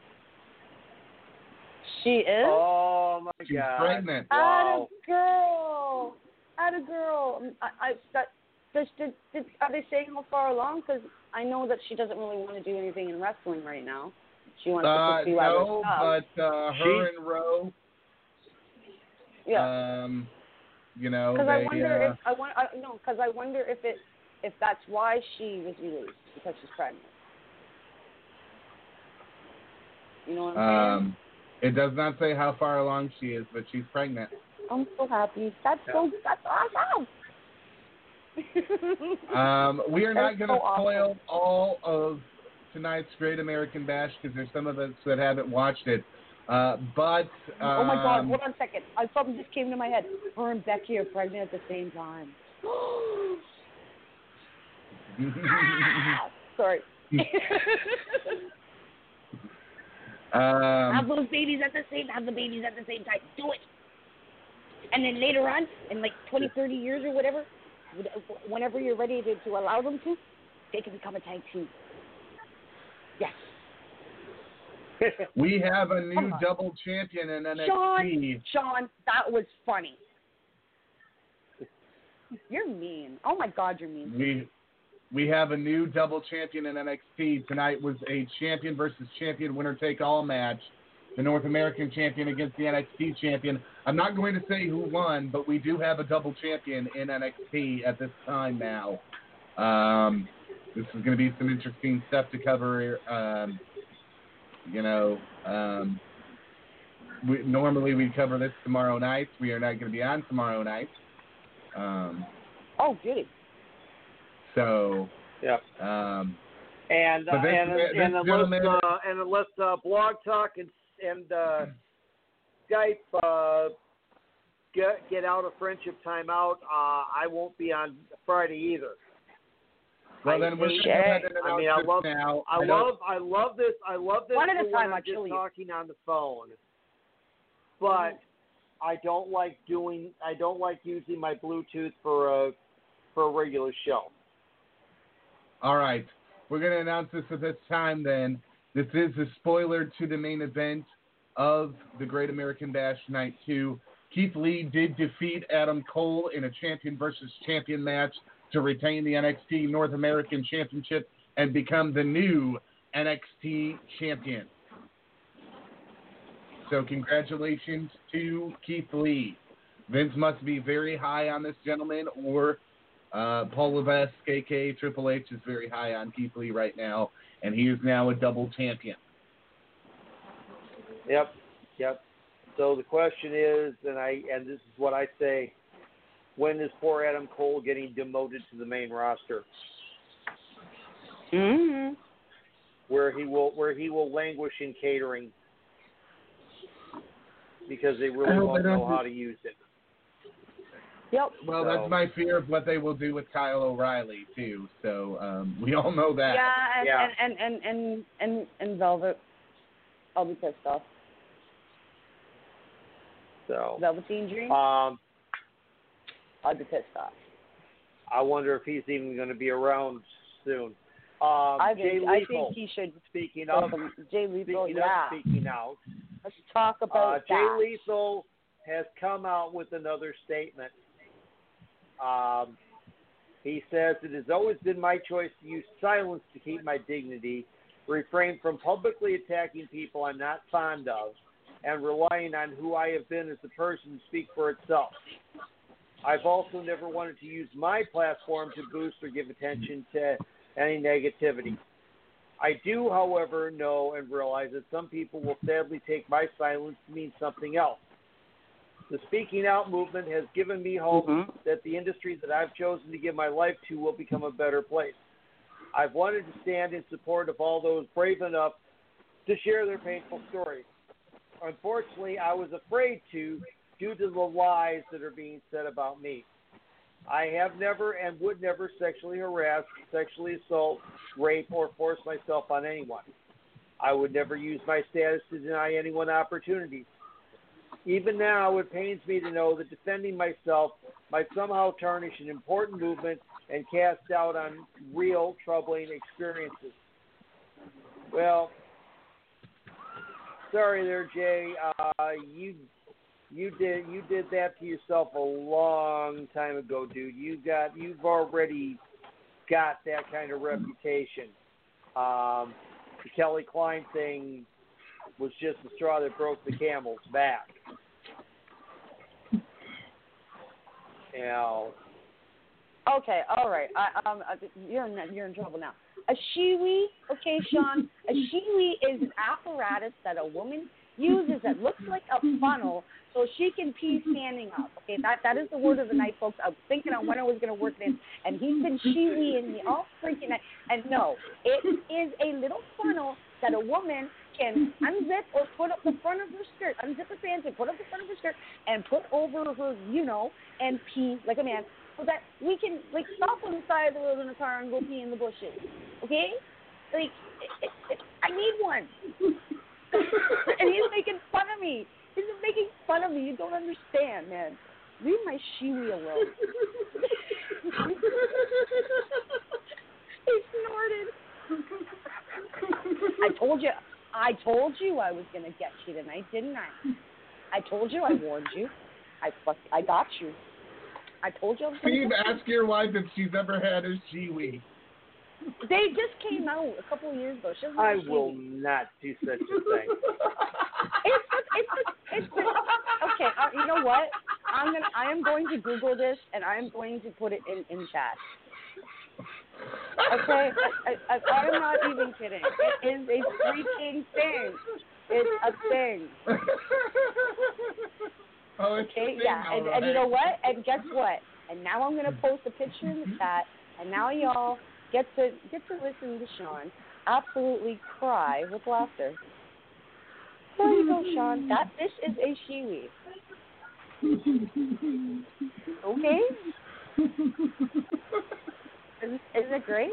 Speaker 4: She is?
Speaker 2: Oh, my God.
Speaker 3: She's pregnant.
Speaker 2: Wow.
Speaker 4: Atta girl. Are they saying how far along? Because I know that she doesn't really want to do anything in wrestling right now. She wants to pursue other stuff.
Speaker 3: But her and Ro.
Speaker 4: Yeah.
Speaker 3: Because
Speaker 4: I wonder if that's why she was released, because she's pregnant. You know what I'm saying?
Speaker 3: It does not say how far along she is, but she's pregnant.
Speaker 4: I'm so happy. That's awesome.
Speaker 3: We are not going to spoil all of tonight's Great American Bash because there's some of us that haven't watched it. But
Speaker 4: oh my God! Hold on a second. Something just came to my head. Her and Becky are pregnant at the same time. Sorry. Have those babies at the same. Have the babies at the same time. Do it. And then later on, in like 20, 30 years or whatever, whenever you're ready to allow them to, they can become a tag team. Yes.
Speaker 3: We have a new double champion in NXT.
Speaker 4: Sean, that was funny. You're mean. Oh my God, you're mean.
Speaker 3: We have a new double champion in NXT. Tonight was a champion versus champion winner-take-all match. The North American champion against the NXT champion. I'm not going to say who won, but we do have a double champion in NXT at this time now. This is going to be some interesting stuff to cover. Normally we cover this tomorrow night. We are not going to be on tomorrow night.
Speaker 4: Goody.
Speaker 3: So.
Speaker 2: Yep. Unless Blog Talk and Skype get out of friendship timeout, I won't be on Friday either.
Speaker 3: Well, then we're
Speaker 2: I love this.
Speaker 4: One at a time,
Speaker 2: I'm just talking on the phone, but I don't like using my Bluetooth for a regular show.
Speaker 3: All right, we're going to announce this at this time. Then this is a spoiler to the main event of the Great American Bash Night 2. Keith Lee did defeat Adam Cole in a champion versus champion match to retain the NXT North American Championship and become the new NXT champion. So congratulations to Keith Lee. Vince must be very high on this gentleman, or Paul Levesque, a.k.a. Triple H, is very high on Keith Lee right now, and he is now a double champion.
Speaker 2: Yep. So the question is, and this is what I say, when is poor Adam Cole getting demoted to the main roster?
Speaker 4: Mm-hmm.
Speaker 2: Where he will languish in catering because they really won't know how to use it.
Speaker 4: Yep.
Speaker 3: Well, that's my fear of what they will do with Kyle O'Reilly too. So we all know that.
Speaker 4: Yeah, and Velvet. I'll be pissed off.
Speaker 2: So
Speaker 4: Velveteen Dream.
Speaker 2: I'd
Speaker 4: be pissed off.
Speaker 2: I wonder if he's even going to be around soon.
Speaker 4: I
Speaker 2: think
Speaker 4: he should.
Speaker 2: Speaking of,
Speaker 4: Jay Lethal,
Speaker 2: speaking out.
Speaker 4: Let's talk about
Speaker 2: Jay Lethal has come out with another statement. He says, "It has always been my choice to use silence to keep my dignity, refrain from publicly attacking people I'm not fond of, and relying on who I have been as a person to speak for itself. I've also never wanted to use my platform to boost or give attention to any negativity. I do, however, know and realize that some people will sadly take my silence to mean something else. The speaking out movement has given me hope that the industry that I've chosen to give my life to will become a better place. I've wanted to stand in support of all those brave enough to share their painful stories. Unfortunately, I was afraid to due to the lies that are being said about me. I have never and would never sexually harass, sexually assault, rape, or force myself on anyone. I would never use my status to deny anyone opportunities. Even now, it pains me to know that defending myself might somehow tarnish an important movement and cast doubt on real troubling experiences." Well, sorry there, Jay. You did that to yourself a long time ago, dude. You've already got that kind of reputation. The Kelly Klein thing was just the straw that broke the camel's back. You know.
Speaker 4: Okay, all right. You're in trouble now. A shiwi, okay, Sean. A shiwi is an apparatus that a woman uses that looks like a funnel so she can pee standing up. Okay, that is the word of the night, folks. I was thinking on when I was going to work this, and he's been shiwiing me all freaking night. And no, it is a little funnel that a woman can unzip or put up the front of her skirt, unzip her pants and put up the front of her skirt and put over her, and pee like a man, so that we can stop on the side of the road in a car and go pee in the bushes. Okay? I need one. And he's making fun of me. He's making fun of me. You don't understand, man. Leave my Shiwi alone. He snorted. I told you I was going to get you tonight, didn't I? I told you, I warned you. I got you. I told you I was going to
Speaker 3: Steve, ask your wife if she's ever had a Shiwi.
Speaker 4: They just came out a couple of years ago.
Speaker 2: I will not do such a thing.
Speaker 4: It's okay. You know what? I am going to Google this and I am going to put it in chat. Okay, I'm not even kidding. It is a freaking thing. It's a thing.
Speaker 3: Oh, it's
Speaker 4: okay,
Speaker 3: a thing,
Speaker 4: yeah,
Speaker 3: right.
Speaker 4: and you know what? And guess what? And now I'm gonna post a picture in the chat, and now y'all get to listen to Sean absolutely cry with laughter. There you go, Sean. This is a Shiwi. Okay. Isn't it great?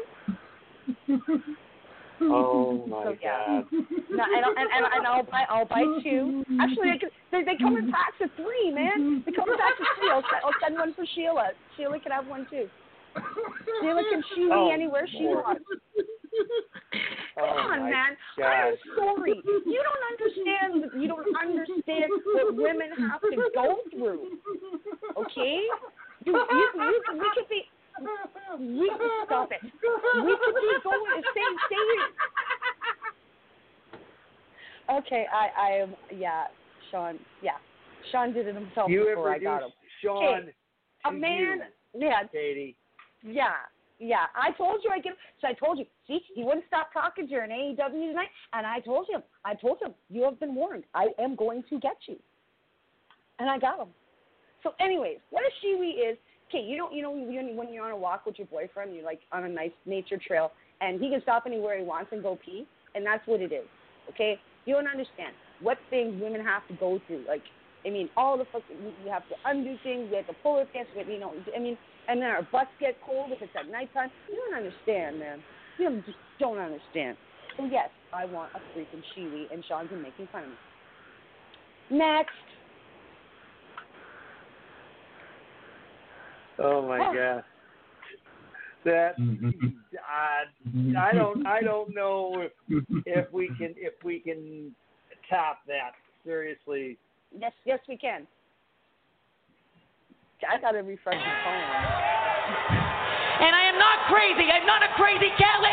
Speaker 2: Oh my God!
Speaker 4: No, and I'll buy two. Actually, they come in packs of 3, man. They come in packs of 3. I'll send one for Sheila. Sheila can have one too. Sheila can Shiwi anywhere she wants. Come on, man.
Speaker 2: God.
Speaker 4: I'm sorry. You don't understand what women have to go through. Okay? We could be. We can stop it. We could be going. Stay here. Okay, I am. Yeah, Sean. Yeah, Sean did it himself before I got him.
Speaker 2: Sean,
Speaker 4: a man. Yeah,
Speaker 2: Katie.
Speaker 4: Yeah. I told you I get. So I told you. See, he wouldn't stop talking during AEW tonight, and I told him. You have been warned. I am going to get you, and I got him. So, anyways, what a Shiwi is. Okay, you know when you're on a walk with your boyfriend, you're like on a nice nature trail, and he can stop anywhere he wants and go pee, and that's what it is. Okay, you don't understand what things women have to go through. All the fucking we have to undo things, we have to pull our pants, and then our butts get cold if it's at nighttime. You don't understand, man. You just don't understand. So yes, I want a freaking Shiwi, and Sean's been making fun of me. Next.
Speaker 2: Oh my God! That I don't know if we can top that. Seriously.
Speaker 4: Yes, we can. I gotta refresh my phone.
Speaker 1: And I am not crazy. I'm not a crazy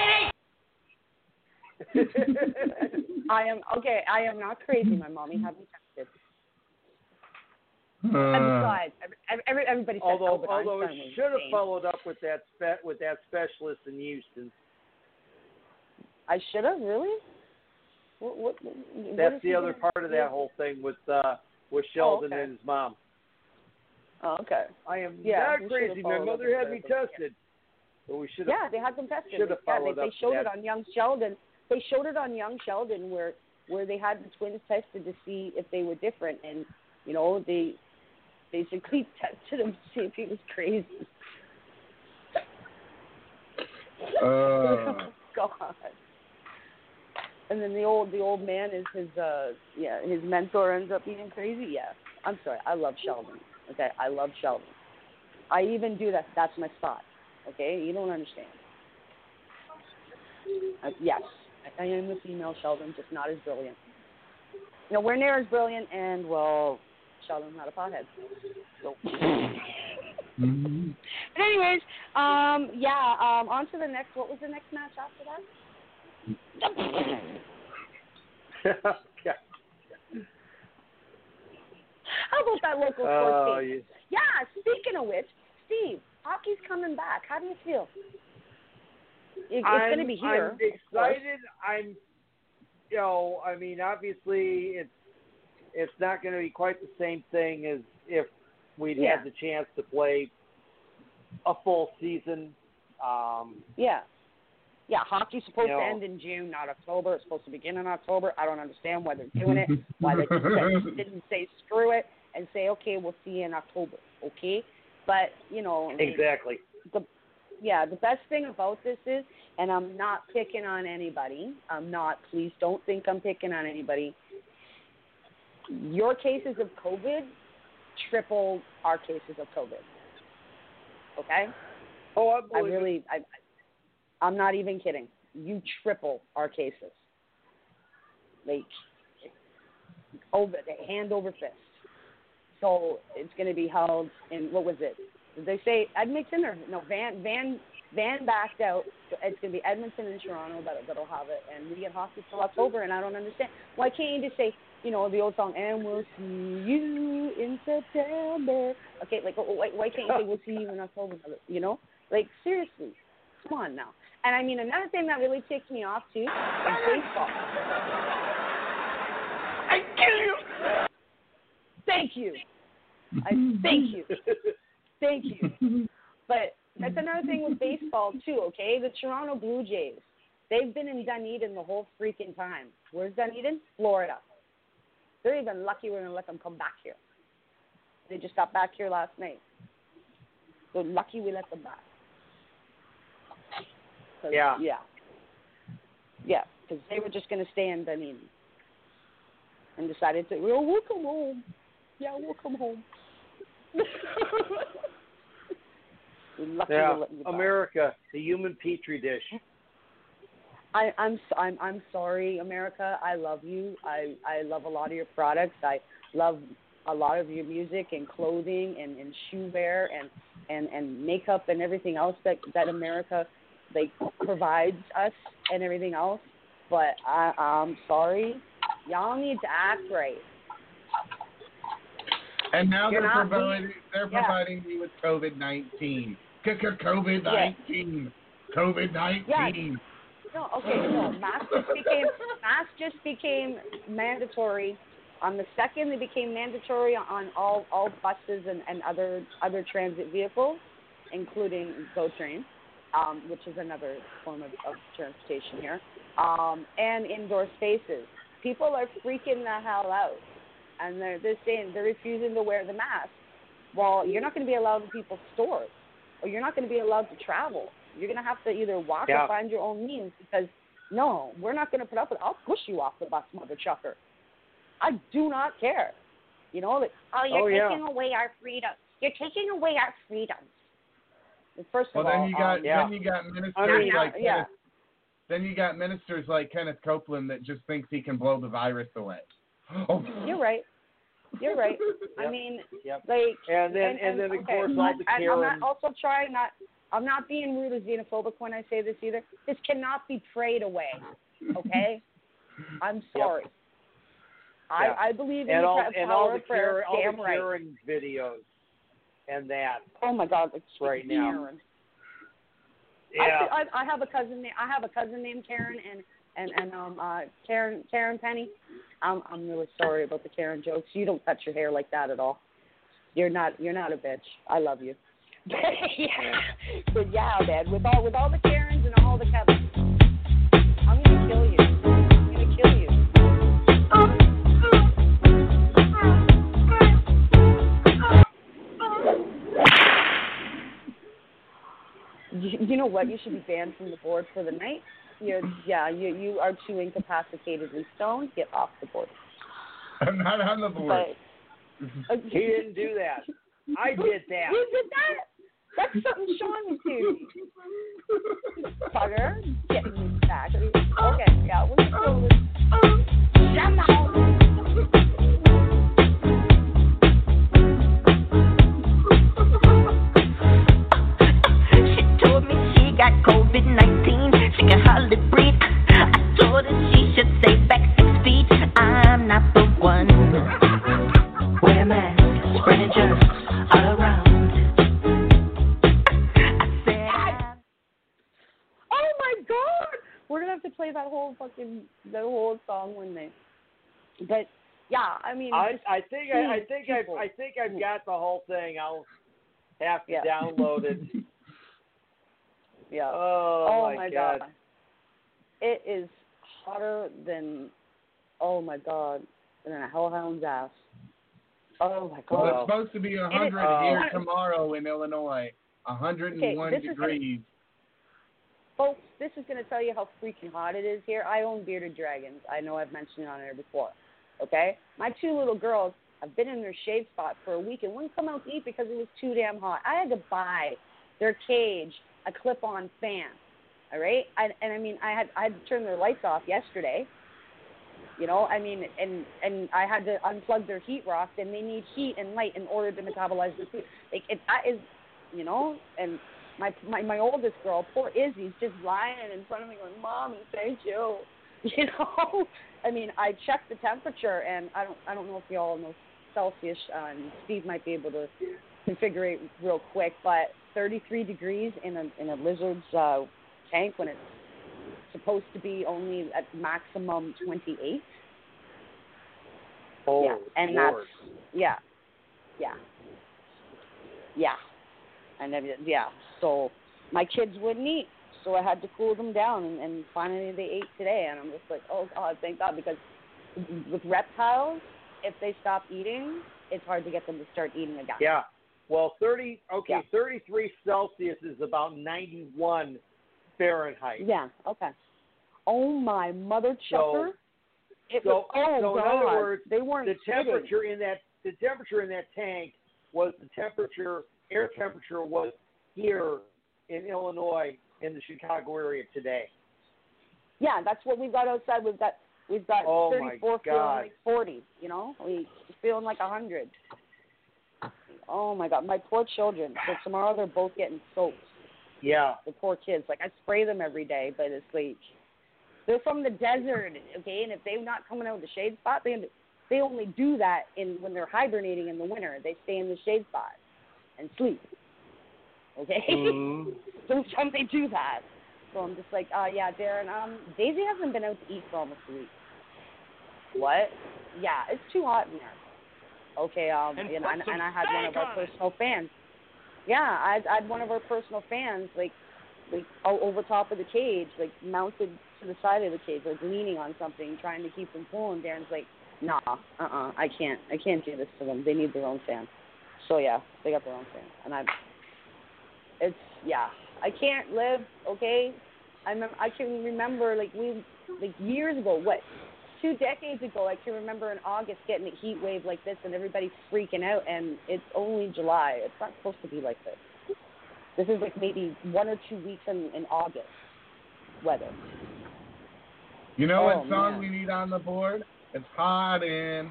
Speaker 1: cat lady.
Speaker 4: I am not crazy. My mommy had me tested. And besides, everybody says,
Speaker 2: although it should have followed up with that specialist in Houston.
Speaker 4: I should have, really? What
Speaker 2: That's the other part of that whole thing with Sheldon and his mom.
Speaker 4: Oh, okay.
Speaker 2: I am not crazy. My mother had me tested. But we should have.
Speaker 4: Yeah, they had them tested.
Speaker 2: Should have followed
Speaker 4: up. They showed it on young Sheldon. They showed it on young Sheldon where they had the twins tested to see if they were different, and they basically tested him to see if he was crazy. God. And then the old man is his mentor ends up being crazy. Yeah, I'm sorry. I love Sheldon. Okay, I love Sheldon. I even do that. That's my spot. Okay, you don't understand. Yes, I am a female Sheldon, just not as brilliant. We're near as brilliant, and well, Sheldon's not a pothead. So. But anyways, on to the next. What was the next match after that? How about that local sports team? Yeah, speaking of which, Steve, hockey's coming back. How do you feel? It's going to be here.
Speaker 2: I'm excited. Obviously, it's not going to be quite the same thing as if we'd had the chance to play a full season.
Speaker 4: Yeah, hockey's supposed to end in June, not October. It's supposed to begin in October. I don't understand why they're doing it, why they didn't say screw it and say, okay, we'll see you in October, okay? But,
Speaker 2: Exactly.
Speaker 4: The best thing about this is, and I'm not picking on anybody. I'm not. Please don't think I'm picking on anybody. Your cases of COVID tripled our cases of COVID. Okay?
Speaker 2: Oh, I believe it.
Speaker 4: I'm not even kidding. You triple our cases. Hand over fist. So it's going to be held in, what was it? Did they say Edmonton or no? Van backed out. So it's going to be Edmonton and Toronto that'll have it, and we get hockey till October. And I don't understand why can't you just say the old song, and we'll see you in September. Okay, why can't you say we'll see you in October? Seriously, come on now. And I mean, another thing that really ticks me off too is baseball.
Speaker 2: I kill you.
Speaker 4: Thank you. Thank you. Thank you. But that's another thing with baseball too. Okay, the Toronto Blue Jays. They've been in Dunedin the whole freaking time. Where's Dunedin? Florida. They're even lucky we're going to let them come back here. They just got back here last night. They're lucky we let them back.
Speaker 2: Yeah.
Speaker 4: Yeah, because they were just going to stay in Dunedin. And decided to, we'll come home. Yeah, we'll come home. We're lucky to let you back.
Speaker 2: America, the human petri dish.
Speaker 4: I'm sorry, America. I love you. I love a lot of your products. I love a lot of your music and clothing and shoe wear and makeup and everything else that America provides us and everything else. But I'm sorry. Y'all need to act right.
Speaker 3: And now they're providing me with COVID-19. COVID-19. COVID-19.
Speaker 4: Yeah. No, okay, no. Masks just became mandatory. On the second, they became mandatory on all buses and other transit vehicles, including GO Train, which is another form of transportation here, and indoor spaces. People are freaking the hell out, and they're refusing to wear the mask. Well, you're not going to be allowed in people's stores, or you're not going to be allowed to travel. You're going to have to either walk or find your own means because, no, we're not going to put up with it. I'll push you off the bus, mother chucker. I do not care. You're taking away our freedom. You're taking away our freedoms. First of all,
Speaker 3: then you got ministers then you got ministers like Kenneth Copeland that just thinks he can blow the virus away. Oh.
Speaker 4: You're right. I mean,
Speaker 2: and then of course all the Karen.
Speaker 4: I'm not being rude or xenophobic when I say this either. This cannot be prayed away. Okay, I'm sorry.
Speaker 2: Yep.
Speaker 4: I believe in
Speaker 2: all
Speaker 4: the prayer.
Speaker 2: All the Karen videos and that.
Speaker 4: Oh my God,
Speaker 2: right
Speaker 4: now.
Speaker 2: Yeah.
Speaker 4: I have a cousin named Karen and Karen Penny. I'm really sorry about the Karen jokes. You don't cut your hair like that at all. You're not a bitch. I love you. But yeah, man, with all the Karens and all the Kevins, I'm gonna kill you. You know what? You should be banned from the board for the night. You are too incapacitated and stoned. Get off the board.
Speaker 3: I'm not on the board.
Speaker 4: But,
Speaker 2: he didn't do that. I did that.
Speaker 4: You did that? That's something Sean would do. Fucker, get me back. Okay, yeah, we're going to jump out.
Speaker 6: She told me she got COVID-19. She can hardly breathe. I told her she should stay back 6 feet. I'm not the one. Wear a mask, spreading germs all around.
Speaker 4: We're gonna have to play that whole song one day. But yeah, I mean,
Speaker 2: I think I've got the whole thing. I'll have to download it.
Speaker 4: Yeah.
Speaker 2: Oh
Speaker 4: my God. it is hotter than, oh my God, than a hellhound's ass. Oh my God.
Speaker 3: Well, it's supposed to be 100 here tomorrow in Illinois. 101 degrees.
Speaker 4: Folks, this is going to tell you how freaking hot it is here. I own Bearded Dragons. I know I've mentioned it on air before. Okay? My 2 little girls have been in their shade spot for a week and wouldn't come out to eat because it was too damn hot. I had to buy their cage a clip-on fan. All right? I had to turn their lights off yesterday. You know, I mean, and I had to unplug their heat rock, and they need heat and light in order to metabolize the food. Like, that is, you know, and my oldest girl, poor Izzy's just lying in front of me going, Mommy, thank you. You know? I mean, I checked the temperature, and I don't know if you all know Celsius, and Steve might be able to configure it real quick, but 33 degrees in a lizard's tank when it's supposed to be only at maximum 28.
Speaker 2: Oh,
Speaker 4: yeah, and
Speaker 2: Lord.
Speaker 4: that's yeah, and then, so my kids wouldn't eat, so I had to cool them down, and finally they ate today, and I'm just like, oh God, thank God, because with reptiles, if they stop eating, it's hard to get them to start eating again.
Speaker 2: Yeah. Well, 33 Celsius is about 91 Fahrenheit.
Speaker 4: Yeah. Okay. Oh my mother chucker!
Speaker 2: So in
Speaker 4: God,
Speaker 2: other words,
Speaker 4: they weren't
Speaker 2: the temperature in that tank was air temperature was here in Illinois in the Chicago area today.
Speaker 4: Yeah, that's what we've got outside. We've got
Speaker 2: oh
Speaker 4: 34 feeling like 40. You know, we feeling like 100. Oh my God, my poor children. So tomorrow they're both getting soaked.
Speaker 2: Yeah.
Speaker 4: The poor kids. Like, I spray them every day, but it's like they're from the desert, okay? And if they're not coming out of the shade spot, they only do that when they're hibernating in the winter. They stay in the shade spot and sleep, okay?
Speaker 2: Mm-hmm.
Speaker 4: So each time they do that. So I'm just like, yeah, Darren, Daisy hasn't been out to eat for almost a week. What? Yeah, it's too hot in there. Okay, and I had one of our personal fans. Yeah, I had one of our personal fans, like over top of the cage, like mounted to the side of the cage, like leaning on something, trying to keep them cool. And Darren's like, nah, I can't do this to them. They need their own fan. So yeah, they got their own fan, and I can't live. Okay, I can remember like years ago, 2 decades ago, I can remember in August getting a heat wave like this and everybody freaking out, and it's only July. It's not supposed to be like this. This is like maybe 1 or 2 weeks in August weather.
Speaker 3: You know what song we need on the board? It's hot in...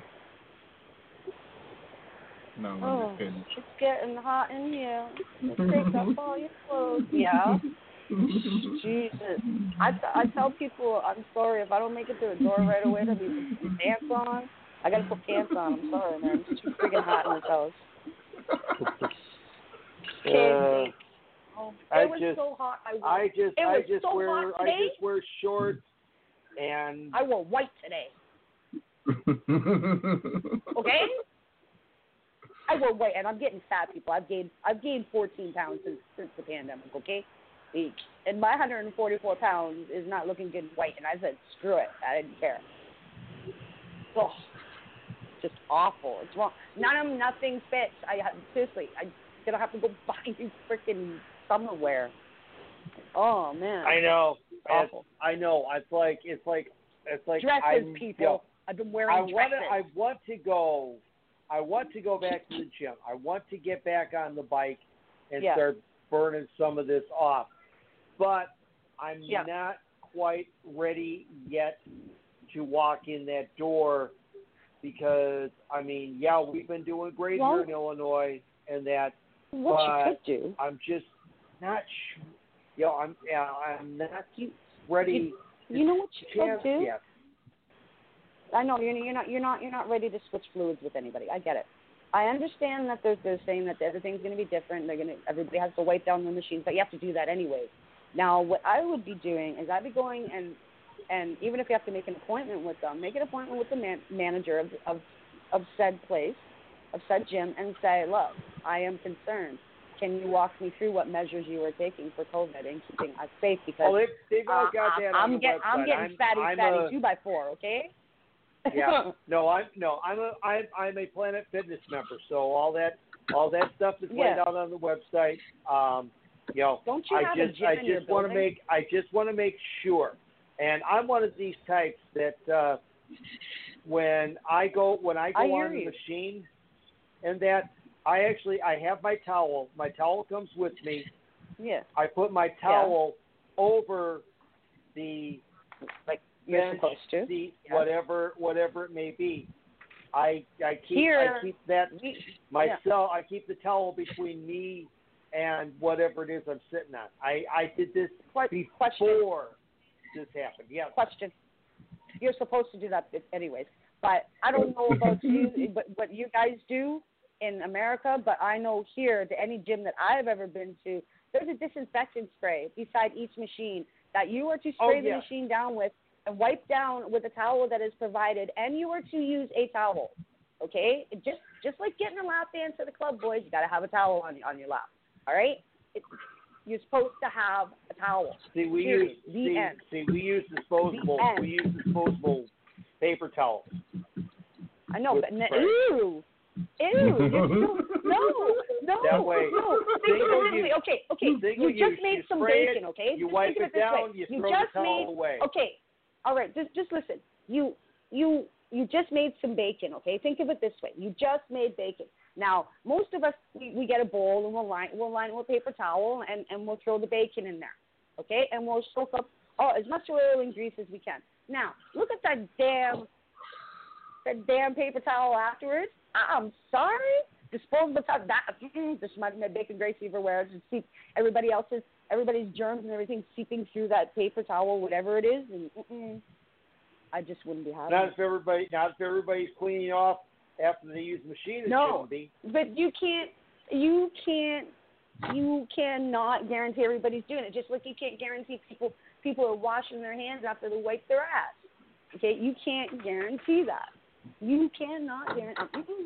Speaker 3: No, I'm just kidding.
Speaker 4: It's getting hot in here. Take off all your clothes. Yeah. Jesus. I tell people, I'm sorry, if I don't make it to the door right away to be put pants on, I got to put pants on. I'm sorry, man. It's too freaking hot in this house. It was so hot. I just wear shorts, and I wore white today. Okay? I wore white, and I'm getting fat, people. I've gained 14 pounds since the pandemic, okay? And my 144 pounds is not looking good in white, and I said, screw it. I didn't care. Oh, just awful. It's wrong. Nothing fits. Seriously, I'm going to have to go buy new freaking summer wear. Oh, man.
Speaker 2: I know.
Speaker 4: Awful.
Speaker 2: I know. It's like
Speaker 4: dresses, people. I've been wearing dresses.
Speaker 2: I want to go back to the gym. I want to get back on the bike and start burning some of this off. But I'm not quite ready yet to walk in that door because, I mean, we've been doing great here in Illinois and that.
Speaker 4: What you could do.
Speaker 2: I'm just not sure. I'm not ready.
Speaker 4: You know what you could do?
Speaker 2: Yet.
Speaker 4: I know you're not ready to switch fluids with anybody. I get it. I understand that they're saying that everything's going to be different. Everybody has to wipe down the machines, but you have to do that anyway. Now, what I would be doing is I'd be going and even if you have to make an appointment with them, make an appointment with the manager of said place, of said gym, and say, look, I am concerned. can you walk me through what measures you were taking for COVID and keeping us safe? Because
Speaker 2: they've all got that on the website.
Speaker 4: I'm getting fatty 2x4. Okay.
Speaker 2: Yeah. No, I'm a Planet Fitness member, so all that stuff is laid out on the website.
Speaker 4: Don't you have a gym in your building?
Speaker 2: I just want to make sure, and I'm one of these types that when I go on the machine, and that I have my towel. My towel comes with me.
Speaker 4: Yeah.
Speaker 2: I put my towel over the
Speaker 4: you're supposed to.
Speaker 2: Whatever it may be. I keep that myself. I keep the towel between me and whatever it is I'm sitting on. I did this before this happened. Yes.
Speaker 4: Question. You're supposed to do that anyways, but I don't know about you, what you guys do in America, but I know here, to any gym that I've ever been to, there's a disinfectant spray beside each machine that you are to spray the machine down with and wipe down with a towel that is provided, and you are to use a towel, okay? Just like getting a lap dance at the club, boys, you got to have a towel on your lap, all right? You're supposed to have a towel.
Speaker 2: We use disposable paper towels.
Speaker 4: I know, but ew. No.
Speaker 2: That way,
Speaker 4: okay. You just made some bacon, okay?
Speaker 2: You wipe it down. You throw the towel away.
Speaker 4: Okay, all right. Just listen. You just made some bacon, okay? Think of it this way. You just made bacon. Now, most of us we get a bowl and we'll line it with paper towel and we'll throw the bacon in there, okay? And we'll soak up as much oil and grease as we can. Now, look at that damn paper towel afterwards. I'm sorry. Disposable towel. This might have bacon grease everywhere. Just everybody's germs and everything seeping through that paper towel, whatever it is, and I just wouldn't be happy.
Speaker 2: Not if everybody's cleaning off after they use the machine.
Speaker 4: No,
Speaker 2: shouldn't be.
Speaker 4: But you cannot guarantee everybody's doing it. Just like you can't guarantee people are washing their hands after they wipe their ass. Okay, you can't guarantee that. You cannot guarantee.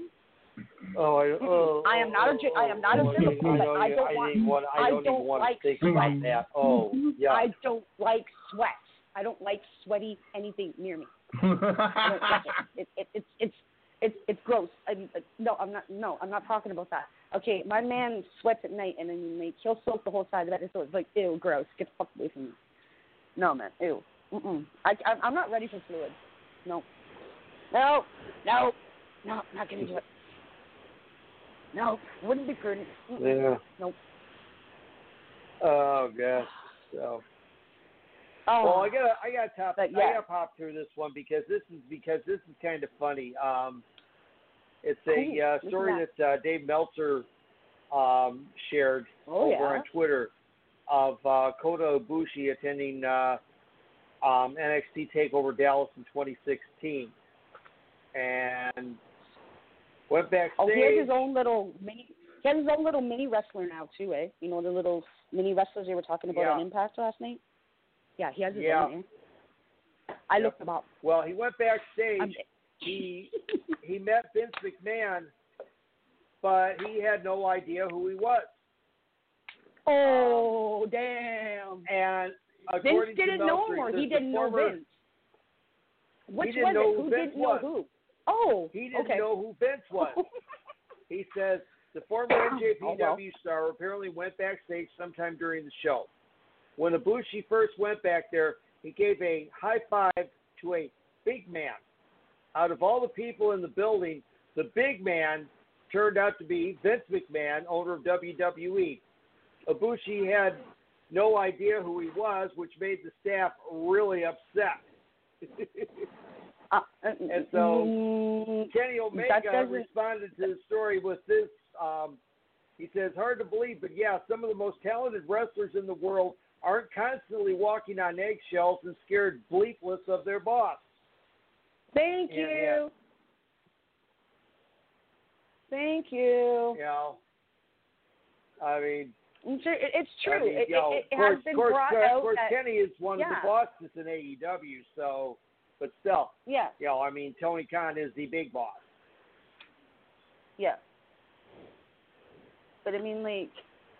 Speaker 4: I am not a germaphobe, but I don't like sweat.
Speaker 2: Oh, yeah.
Speaker 4: I don't like sweat. I don't like sweaty anything near me. I don't like it. It's gross. I'm not talking about that. Okay, my man sweats at night, and then he'll soak the whole side of it. So it's like, ew, gross. Get the fuck away from me. No, man, ew. I'm not ready for fluids. No, not gonna do it. No, wouldn't be prudent.
Speaker 2: Yeah.
Speaker 4: Nope.
Speaker 2: Oh gosh. So. Well, I gotta pop through this one because this is kind of funny. It's a story that Dave Meltzer shared over on Twitter of Kota Ibushi attending NXT TakeOver Dallas in 2016, and went backstage.
Speaker 4: Oh, he has his own little mini wrestler now too, eh? You know, the little mini wrestlers they were talking about on Impact last night. Yeah, he has his own. I looked him up.
Speaker 2: Well, he went backstage. He met Vince McMahon, but he had no idea who he was.
Speaker 4: Oh, damn!
Speaker 2: And
Speaker 4: Vince didn't know him, or he didn't know Vince. Which was it? Who didn't know who? Oh,
Speaker 2: he didn't know who Vince was. He says the former NJPW star apparently went backstage sometime during the show. When Ibushi first went back there, he gave a high five to a big man. Out of all the people in the building, the big man turned out to be Vince McMahon, owner of WWE. Ibushi had no idea who he was, which made the staff really upset. And so Kenny Omega responded to the story with this. He says, hard to believe, but yeah, some of the most talented wrestlers in the world aren't constantly walking on eggshells and scared bleepless of their boss.
Speaker 4: Thank you. Thank you.
Speaker 2: You know, I mean,
Speaker 4: it's true.
Speaker 2: I mean,
Speaker 4: it has been brought out.
Speaker 2: Of course, Kenny is one of the bosses in AEW, so, but still.
Speaker 4: Yeah.
Speaker 2: You know, I mean, Tony Khan is the big boss.
Speaker 4: Yeah. But I mean, like,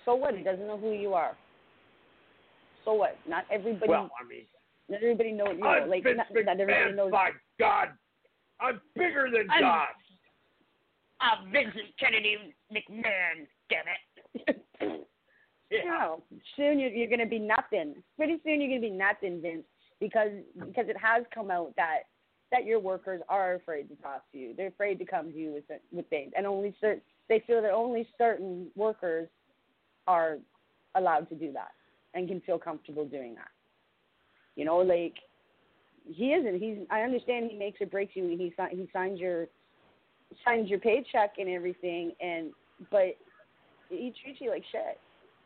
Speaker 4: So what? He doesn't know who you are. So what? Not everybody.
Speaker 2: Well, I mean,
Speaker 4: not everybody knows. You know,
Speaker 2: I'm
Speaker 4: like
Speaker 2: Vince
Speaker 4: not everybody
Speaker 2: McMahon,
Speaker 4: knows.
Speaker 2: by God, I'm bigger than God.
Speaker 4: I'm Vincent Kennedy McMahon. Damn it.
Speaker 2: Yeah.
Speaker 4: No, soon you're going to be nothing. Pretty soon you're going to be nothing, Vince, because it has come out that your workers are afraid to talk to you. They're afraid to come to you with things, and they feel that only certain workers are allowed to do that and can feel comfortable doing that. You know, like he isn't. I understand he makes or breaks you. He signs your paycheck and everything, but he treats you like shit.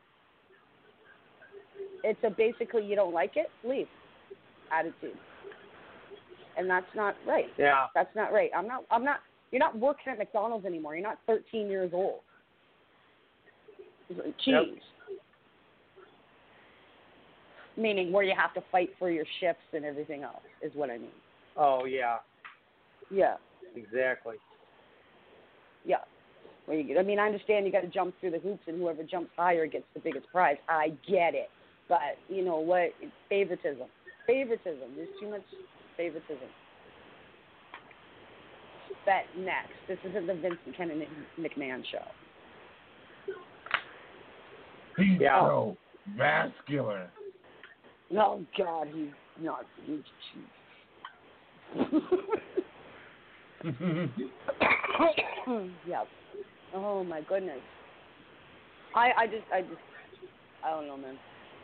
Speaker 4: It's a basically you don't like it, leave attitude. And that's not right.
Speaker 2: Yeah.
Speaker 4: That's not right. I'm not you're not working at McDonald's anymore. You're not 13 years old. Jeez.
Speaker 2: Yep.
Speaker 4: Meaning where you have to fight for your shifts and everything else is what I mean.
Speaker 2: Oh yeah.
Speaker 4: Yeah.
Speaker 2: Exactly.
Speaker 4: Yeah. I mean, I understand you got to jump through the hoops, and whoever jumps higher gets the biggest prize. I get it. But, you know what? It's favoritism. There's too much favoritism. Bet next. This isn't the Vincent Kennedy McMahon show.
Speaker 3: He's so vascular.
Speaker 4: Oh, God, he's not. Yep. Oh, my goodness. I don't know, man.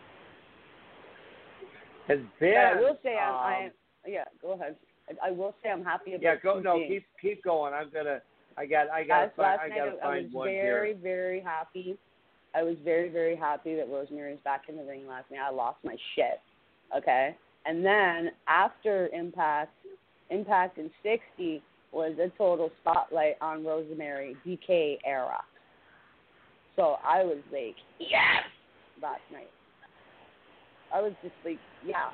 Speaker 2: And then,
Speaker 4: I will say go ahead. I will say I'm happy about.
Speaker 2: Yeah, go.
Speaker 4: two
Speaker 2: No,
Speaker 4: things.
Speaker 2: keep going. I got to find one here.
Speaker 4: I was very, very happy. I was very, very happy that Rosemary was back in the ring last night. I lost my shit. Okay, and then after Impact in 60 was a total spotlight on Rosemary DK era. So I was like, yes, last night. I was just like, yeah.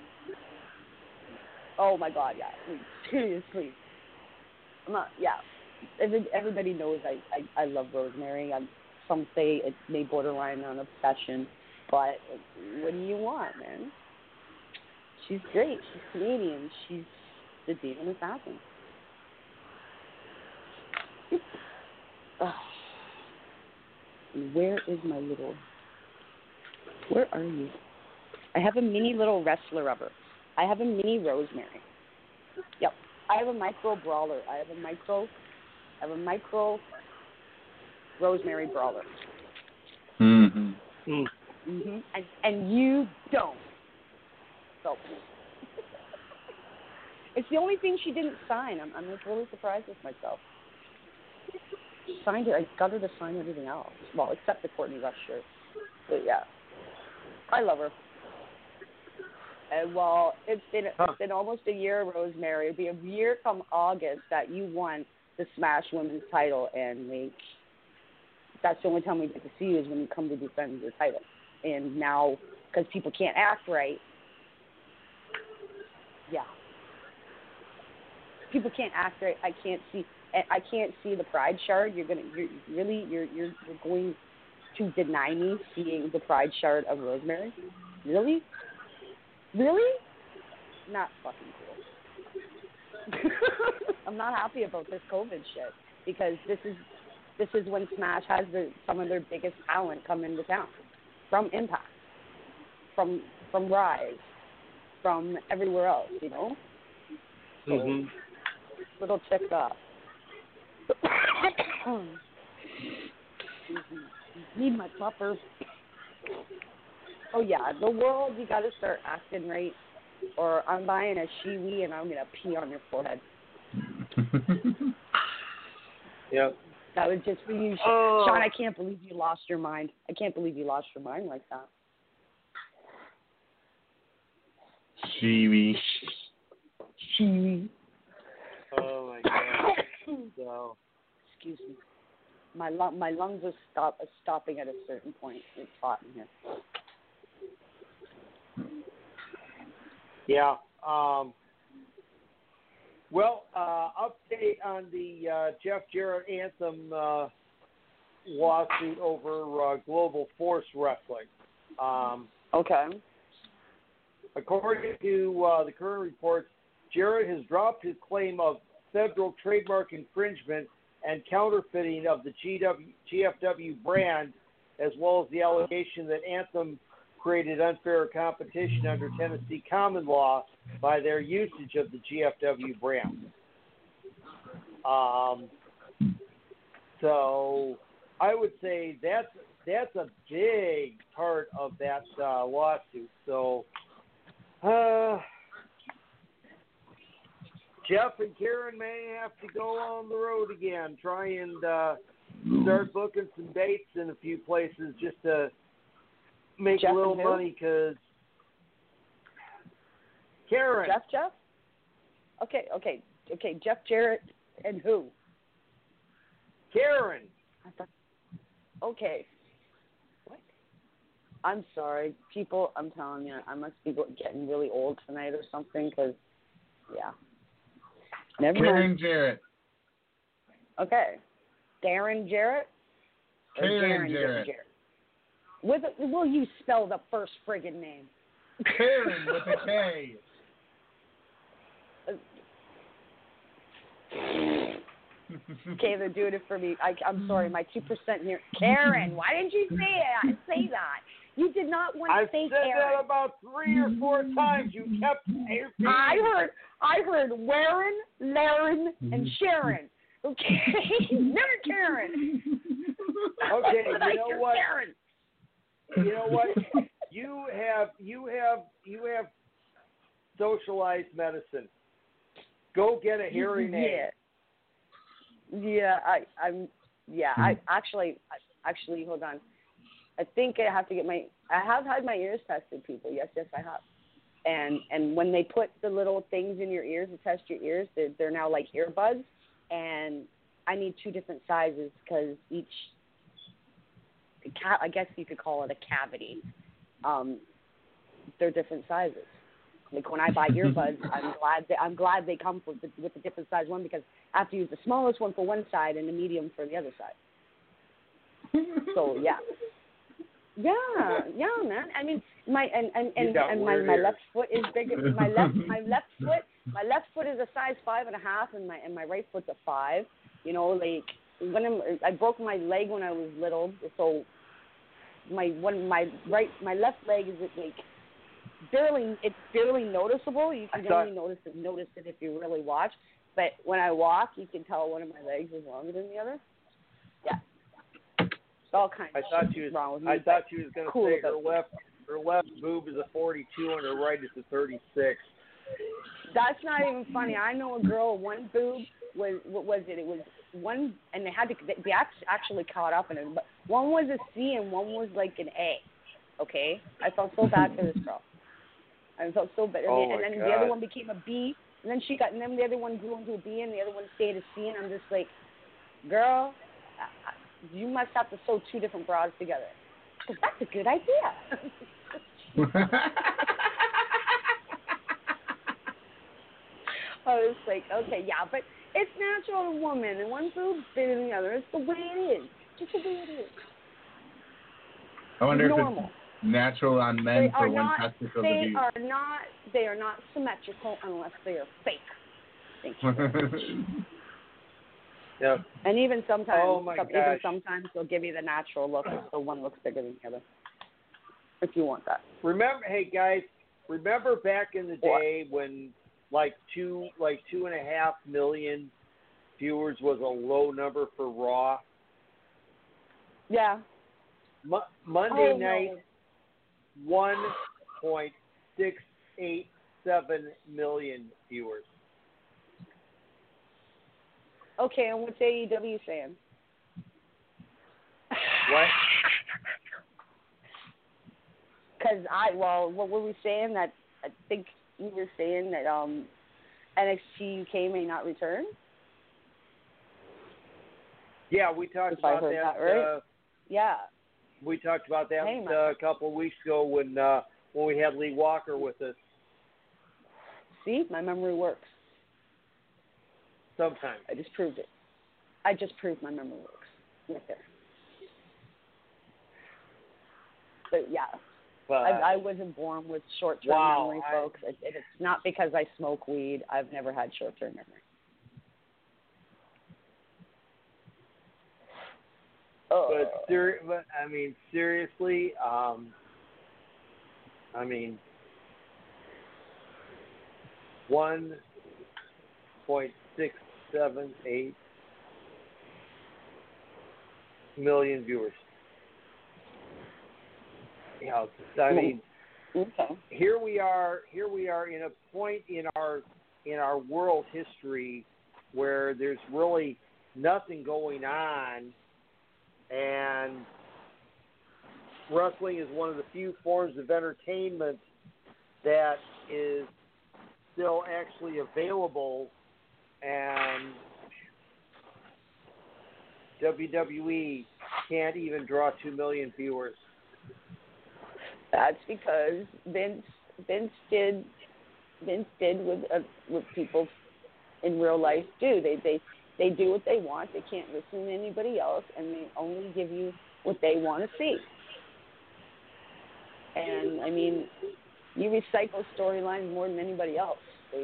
Speaker 4: Oh my God, yeah. Like, seriously. I'm not, yeah. Everybody knows I love Rosemary. Some say it may borderline on obsession, but what do you want, man? She's great. She's Canadian. She's the demon assassin. Where are you? I have a mini little wrestler of her. I have a mini Rosemary. Yep. I have a micro brawler. I have a micro Rosemary brawler.
Speaker 2: Mm-hmm.
Speaker 4: Mm-hmm. And you don't. So it's the only thing she didn't sign. I'm just really surprised with myself. She signed it. I got her to sign everything else. Well, except the Courtney Rush shirt. But yeah, I love her. And well, it's been almost a year, Rosemary. It'll be a year come August that you won the Smash Women's title, and that's the only time we get to see you is when you come to defend your title. And now, because people can't act right, yeah, people can't act right. I can't see the Pride shard. You're going to deny me seeing the Pride shard of Rosemary? Really? Really? Not fucking cool. I'm not happy about this COVID shit because this is when Smash has some of their biggest talent come into town from Impact, from Rise, from everywhere else, you know.
Speaker 2: Mm-hmm.
Speaker 4: So, little ticked off. Need my pupper. Oh yeah, the world, you got to start acting right, or I'm buying a Shiwi and I'm gonna pee on your forehead.
Speaker 2: Yep.
Speaker 4: That would just be you, Sean. I can't believe you lost your mind. I can't believe you lost your mind like that.
Speaker 3: Shiwi.
Speaker 2: Oh my God. So.
Speaker 4: Excuse me. My lungs are stopping at a certain point. It's hot in here.
Speaker 2: Yeah. Well, update on the Jeff Jarrett Anthem lawsuit over Global Force Wrestling.
Speaker 4: Okay.
Speaker 2: According to the current reports, Jarrett has dropped his claim of federal trademark infringement and counterfeiting of the GFW brand, as well as the allegation that Anthem created unfair competition under Tennessee common law by their usage of the GFW brand. So I would say that's a big part of that lawsuit. So Jeff and Karen may have to go on the road again, try and start booking some dates in a few places just to make
Speaker 4: Jeff
Speaker 2: a little money, because Karen.
Speaker 4: Jeff? Okay. Jeff Jarrett and who?
Speaker 2: Karen.
Speaker 4: Okay. What? I'm sorry. People, I'm telling you, I must be getting really old tonight or something, because, yeah. Never
Speaker 3: Karen
Speaker 4: mind.
Speaker 3: Jarrett.
Speaker 4: Okay. Darren Jarrett?
Speaker 3: Karen Jarrett.
Speaker 4: Will you spell the first friggin' name?
Speaker 3: Karen with a K.
Speaker 4: Okay, they're doing it for me. I'm sorry, my 2% here. Karen, why didn't you say that? You did not want to say Karen.
Speaker 2: I said that about 3 or 4 times. You kept
Speaker 4: I heard Warren, Laren, and Sharon. Okay, never Karen.
Speaker 2: Okay, you know what?
Speaker 4: Karen.
Speaker 2: You know what? You have socialized medicine. Go get a hearing aid.
Speaker 4: I actually hold on. I think I have to get I have had my ears tested, people. Yes, I have. And when they put the little things in your ears to test your ears, they're now like earbuds, and I need 2 different sizes because each, I guess you could call it a cavity. They're different sizes. Like when I buy earbuds, I'm glad they come with the different size one, because I have to use the smallest one for one side and the medium for the other side. So yeah, man. I mean, my left foot is bigger. My left foot is a size 5.5, and my right foot's a 5. You know, like I broke my leg when I was little, so my left leg is like it's barely noticeable. You can only notice it if you really watch. But when I walk, you can tell one of my legs is longer than the other. Yeah, it's all kinds of shit wrong with me.
Speaker 2: I thought she was going to say her left boob is a 42 and her right is a 36.
Speaker 4: That's not even funny. I know a girl. One boob was what was it? It was one, and they actually caught up in it. But one was a C and one was like an A. Okay, I felt so bad for this girl. I felt so bad. And then the other one became a B, and then the other one grew into a B, and the other one stayed a C, and I'm just like, girl, you must have to sew 2 different bras together, because that's a good idea. I was like, okay, yeah, but it's natural to woman, and one boob's bigger than the other. It's the way it is. Just the way it is.
Speaker 3: I wonder
Speaker 4: it's
Speaker 3: if
Speaker 4: normal.
Speaker 3: it's natural on men for when testicles abuse.
Speaker 4: They are not symmetrical unless they are fake. Thank you.
Speaker 2: Yeah.
Speaker 4: And even sometimes,
Speaker 2: sometimes
Speaker 4: they'll give you the natural look, so one looks bigger than the other. If you want that.
Speaker 2: Hey guys, remember back in the day when like 2.5 million viewers was a low number for Raw?
Speaker 4: Yeah.
Speaker 2: Monday night, 1.687 million viewers.
Speaker 4: Okay, and what's AEW saying?
Speaker 2: What?
Speaker 4: Because what were we saying? That I think you were saying that NXT UK may not return.
Speaker 2: Yeah, we talked about that.
Speaker 4: Right? Yeah.
Speaker 2: We talked about that a couple of weeks ago when we had Lee Walker with us.
Speaker 4: See, my memory works.
Speaker 2: Sometimes.
Speaker 4: I just proved it. I just proved my memory works. Right there. But yeah, I wasn't born with short-term memory, folks. It's not because I smoke weed. I've never had short-term memory.
Speaker 2: But I mean, seriously, 1.678 million viewers. Yeah, I mean, here we are in a point in our world history where there's really nothing going on, and wrestling is one of the few forms of entertainment that is still actually available, and WWE can't even draw 2 million viewers.
Speaker 4: That's because Vince did what people in real life do. They do what they want. They can't listen to anybody else, and they only give you what they want to see. And I mean, you recycle storylines more than anybody else.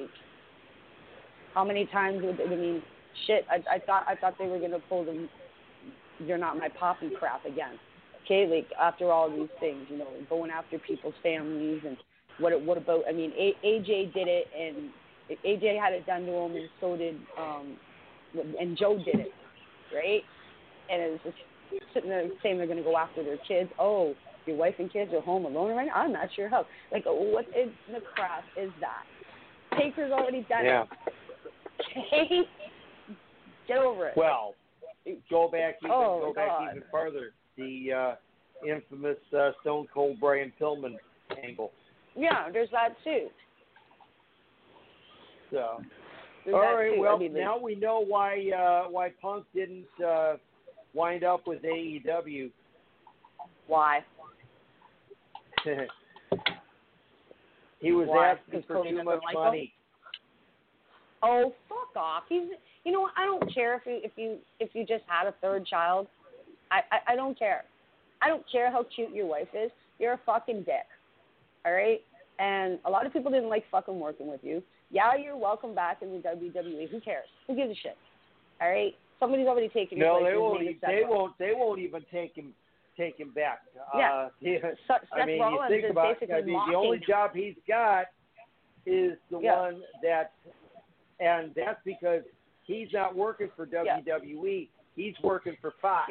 Speaker 4: How many times would I mean? Shit, I thought they were gonna pull the "You're Not My Poppy" crap again. Okay, like after all these things, you know, going after people's families, and what about? I mean, AJ did it, and AJ had it done to him, and so did and Joe did it, right? And it was just sitting there saying they're going to go after their kids. Oh, your wife and kids are home alone right now? I'm not sure how. Like, what in the crap is that? Taker's already done it. Okay? Get over it.
Speaker 2: Well, go back even further. The infamous Stone Cold Brian Pillman angle.
Speaker 4: Yeah, there's that too.
Speaker 2: So, all right. Well, now we know why Punk didn't wind up with AEW.
Speaker 4: Why?
Speaker 2: He was asking for too much money.
Speaker 4: Oh, fuck off! You know what? I don't care if you just had a third child. I don't care. I don't care how cute your wife is. You're a fucking dick. All right? And a lot of people didn't like fucking working with you. Yeah, you're welcome back in the WWE. Who cares? Who gives a shit? All right? Somebody's already taken your place.
Speaker 2: No, they won't even take him back.
Speaker 4: Yeah. Seth Rollins
Speaker 2: you think about it, the only job he's got is the one that, and that's because he's not working for WWE. He's working for Fox.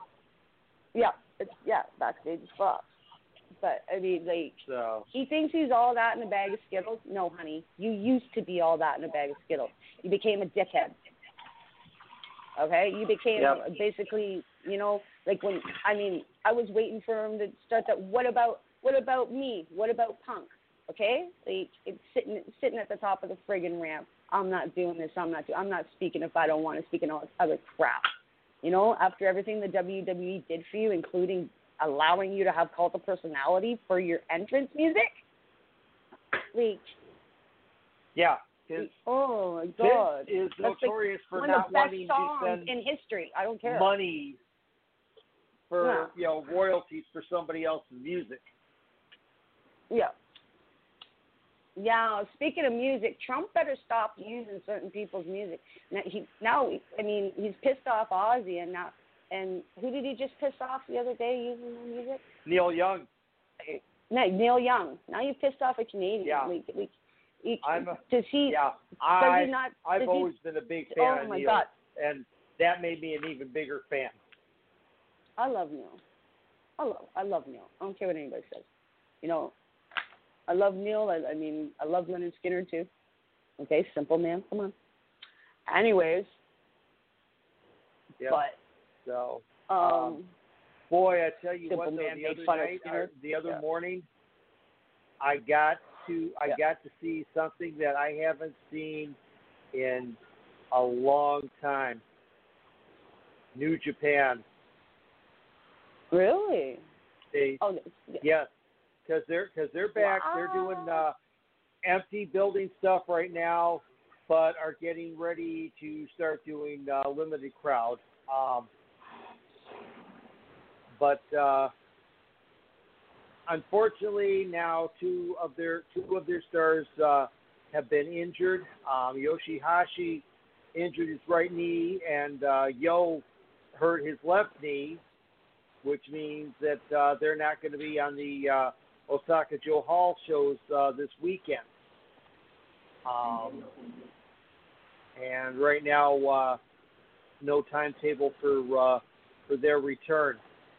Speaker 2: Backstage is Fox. But, I mean, he thinks he's all that in a bag of Skittles. No, honey, you used to be all that in a bag of Skittles. You became a dickhead. Okay? You became basically, you know, like when, I mean, I was waiting for him to start that, what about me? What about Punk? Okay? Like, it's sitting at the top of the friggin' ramp. I'm not doing this. I'm not speaking if I don't want to speak and all this other crap. You know, after everything the WWE did for you, including allowing you to have cult of personality for your entrance music? Like, oh my God. Vince is notorious for not wanting to spend
Speaker 4: in history. I don't care.
Speaker 2: Money for royalties for somebody else's music.
Speaker 4: Yeah. Yeah, speaking of music, Trump better stop using certain people's music. He's pissed off Ozzy, and who did he just piss off the other day using their music?
Speaker 2: Neil Young.
Speaker 4: No, Neil Young. Now you've pissed off a Canadian.
Speaker 2: Yeah. I've always been a big fan of Neil.
Speaker 4: God.
Speaker 2: And that made me an even bigger fan.
Speaker 4: I love Neil. I love Neil. I don't care what anybody says. You know, I love Neil. I love Leonard Skinner too. Okay, simple man. Come on. Anyways.
Speaker 2: Yeah.
Speaker 4: But.
Speaker 2: So. Boy, I tell you what, the other morning, I got to see something that I haven't seen in a long time. New Japan.
Speaker 4: Really?
Speaker 2: Yes. Because they're back. Wow. They're doing empty building stuff right now, but are getting ready to start doing limited crowd. unfortunately, now two of their stars have been injured. Yoshihashi injured his right knee, and Yo hurt his left knee, which means that they're not going to be on the Osaka Joe Hall shows this weekend. And right now, no timetable for their return.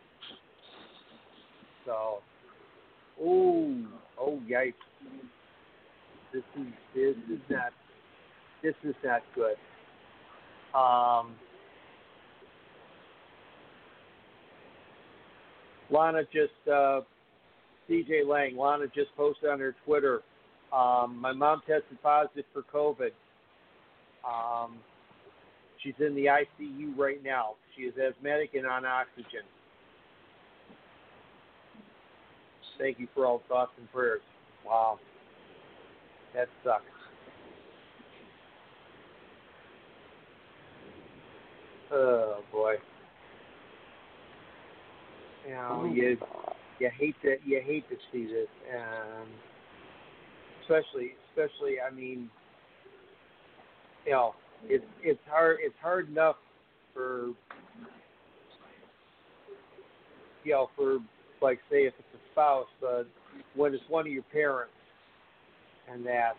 Speaker 2: So, oh yikes! This is not good. Lana just CJ Lang. Lana just posted on her Twitter. My mom tested positive for COVID. She's in the ICU right now. She is asthmatic and on oxygen. Thank you for all thoughts and prayers. Wow. That sucks. Oh boy. You know, you hate to see this, and especially I mean, you know, it's hard enough for, you know, for, like, say if it's a spouse, but when it's one of your parents, and that's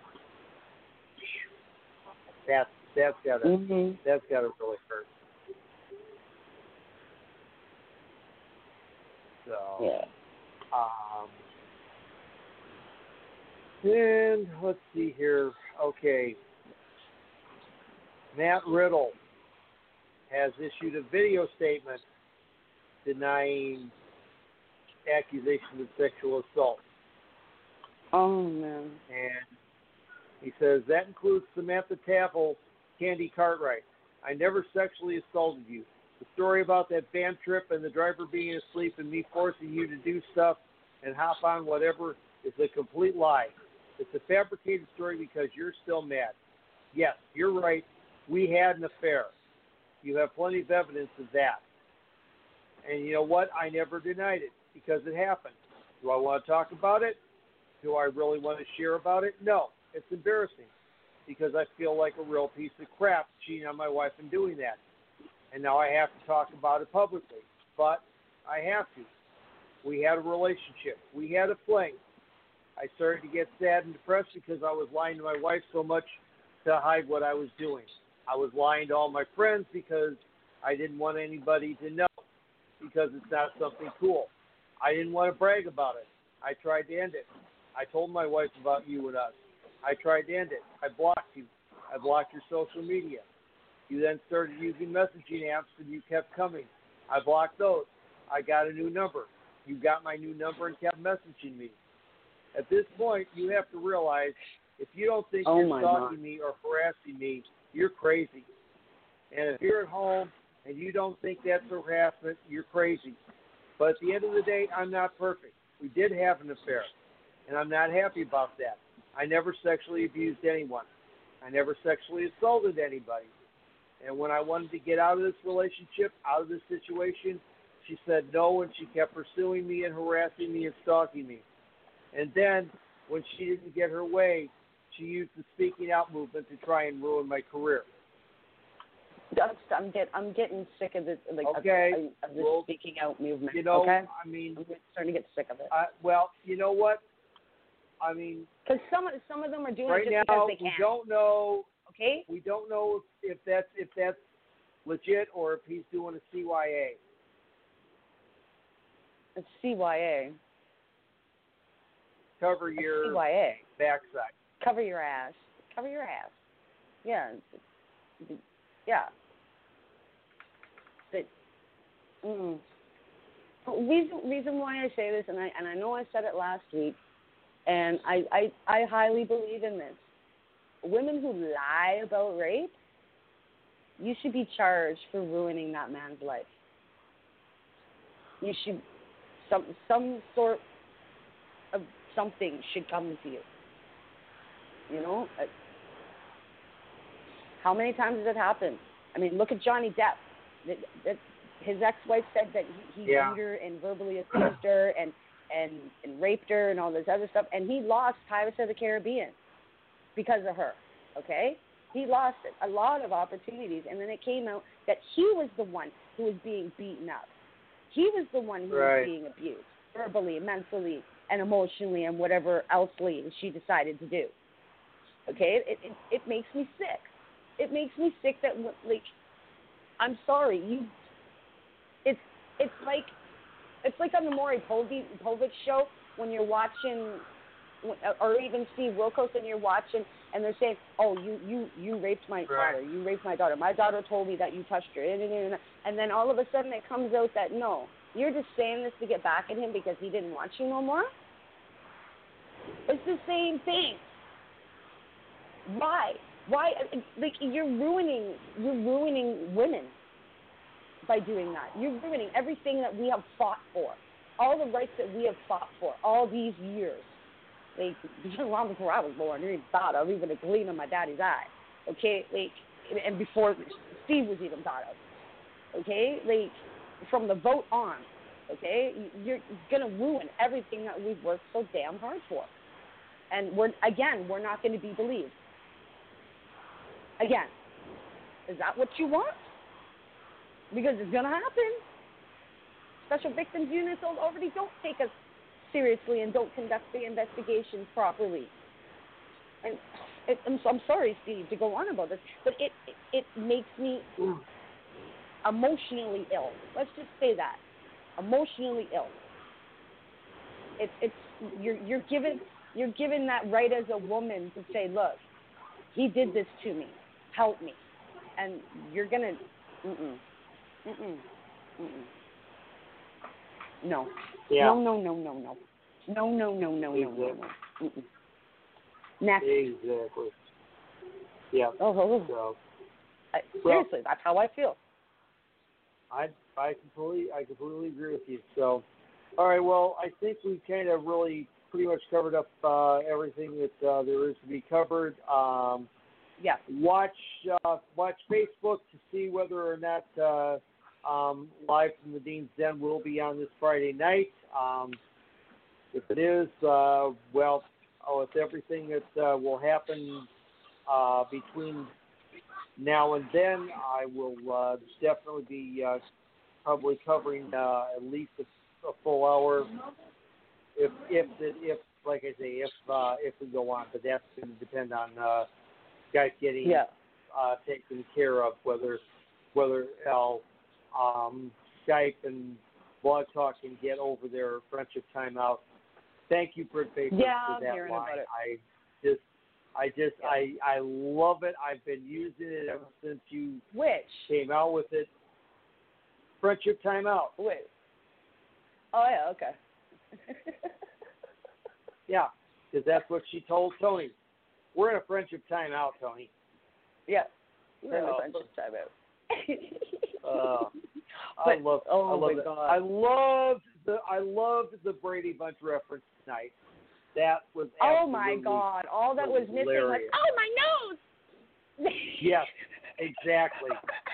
Speaker 2: gotta really hurt. So
Speaker 4: yeah.
Speaker 2: And let's see here. Okay. Matt Riddle has issued a video statement denying accusations of sexual assault.
Speaker 4: Oh, man.
Speaker 2: And he says, that includes Samantha Taffel, Candy Cartwright. I never sexually assaulted you. The story about that band trip and the driver being asleep and me forcing you to do stuff and hop on whatever is a complete lie. It's a fabricated story because you're still mad. Yes, you're right. We had an affair. You have plenty of evidence of that. And you know what? I never denied it because it happened. Do I want to talk about it? Do I really want to share about it? No. It's embarrassing because I feel like a real piece of crap cheating on my wife and doing that. And now I have to talk about it publicly. But I have to. We had a relationship. We had a fling. I started to get sad and depressed because I was lying to my wife so much to hide what I was doing. I was lying to all my friends because I didn't want anybody to know because it's not something cool. I didn't want to brag about it. I tried to end it. I told my wife about you and us. I tried to end it. I blocked you. I blocked your social media. You then started using messaging apps and you kept coming. I blocked those. I got a new number. You got my new number and kept messaging me. At this point, you have to realize if you don't think you're stalking me or harassing me, you're crazy. And if you're at home and you don't think that's harassment, you're crazy. But at the end of the day, I'm not perfect. We did have an affair, and I'm not happy about that. I never sexually abused anyone. I never sexually assaulted anybody. And when I wanted to get out of this relationship, out of this situation, she said no, and she kept pursuing me and harassing me and stalking me. And then, when she didn't get her way, she used the speaking out movement to try and ruin my career.
Speaker 4: I'm getting sick of this, like,
Speaker 2: okay.
Speaker 4: of this speaking out movement.
Speaker 2: You know,
Speaker 4: okay?
Speaker 2: I mean,
Speaker 4: I'm starting to get sick of it.
Speaker 2: Well, you know what? I mean,
Speaker 4: because some of them are doing
Speaker 2: right
Speaker 4: it just
Speaker 2: now,
Speaker 4: because they can.
Speaker 2: We don't know.
Speaker 4: Okay.
Speaker 2: We don't know if that's legit or if he's doing a CYA.
Speaker 4: It's CYA.
Speaker 2: Cover your
Speaker 4: CYA.
Speaker 2: backside.
Speaker 4: Cover your ass. Cover your ass. Yeah. Yeah. But, reason why I say this, and I know I said it last week, and I highly believe in this. Women who lie about rape, you should be charged for ruining that man's life. You should, some sort of something should come to you. You know? How many times has it happened? I mean, look at Johnny Depp. His ex-wife said that he beat her and verbally abused her, and and raped her and all this other stuff. And he lost Pirates of the Caribbean because of her, okay? He lost a lot of opportunities, and then it came out that he was the one who was being beaten up. He was the one who was being abused, verbally, mentally, and emotionally, and whatever else she decided to do. Okay? It makes me sick. It makes me sick that, like, I'm sorry, it's like on the Maury Povich show when you're watching, or even Steve Wilkos, and you're watching, and they're saying, "Oh, you raped my daughter. You raped my daughter. My daughter told me that you touched her." And then all of a sudden it comes out that no, you're just saying this to get back at him because he didn't want you no more. It's the same thing. Why? Like you're ruining women by doing that. You're ruining everything that we have fought for, all the rights that we have fought for all these years. Like, long before I was born, you even thought of, even a gleam in my daddy's eye, okay? Like, and before Steve was even thought of, okay? Like, from the vote on, okay? You're going to ruin everything that we've worked so damn hard for. And, we're not going to be believed. Again, is that what you want? Because it's going to happen. Special victims units already don't take us seriously and don't conduct the investigations properly. And I'm sorry, Steve, to go on about this, but it makes me emotionally ill. Let's just say that. Emotionally ill. You're given that right as a woman to say, look, he did this to me. Help me. And you're gonna No.
Speaker 2: Yeah.
Speaker 4: No. Next.
Speaker 2: Exactly. Yeah.
Speaker 4: Oh.
Speaker 2: So,
Speaker 4: seriously, that's how I feel.
Speaker 2: I completely agree with you. So, all right. Well, I think we kind of really pretty much covered up everything that there is to be covered.
Speaker 4: Yeah.
Speaker 2: Watch Facebook to see whether or not Live from the Dean's Den will be on this Friday night. If it is, with everything that will happen between now and then, I will definitely be probably covering at least a full hour. If like I say, if we go on, but that's going to depend on guys getting taken care of, whether Skype and Blog Talk can get over their friendship timeout. Thank you, Britt Baker, for that
Speaker 4: hearing
Speaker 2: line.
Speaker 4: about it.
Speaker 2: I love it. I've been using it ever since you came out with it. Friendship timeout.
Speaker 4: Which? Oh yeah, okay.
Speaker 2: Yeah, because that's what she told Tony. We're in a friendship timeout, Tony.
Speaker 4: Yeah, we're in a friendship timeout.
Speaker 2: I love it.
Speaker 4: God.
Speaker 2: I loved the Brady Bunch reference tonight. That was
Speaker 4: oh my God! All that was missing was my nose.
Speaker 2: Yes, exactly.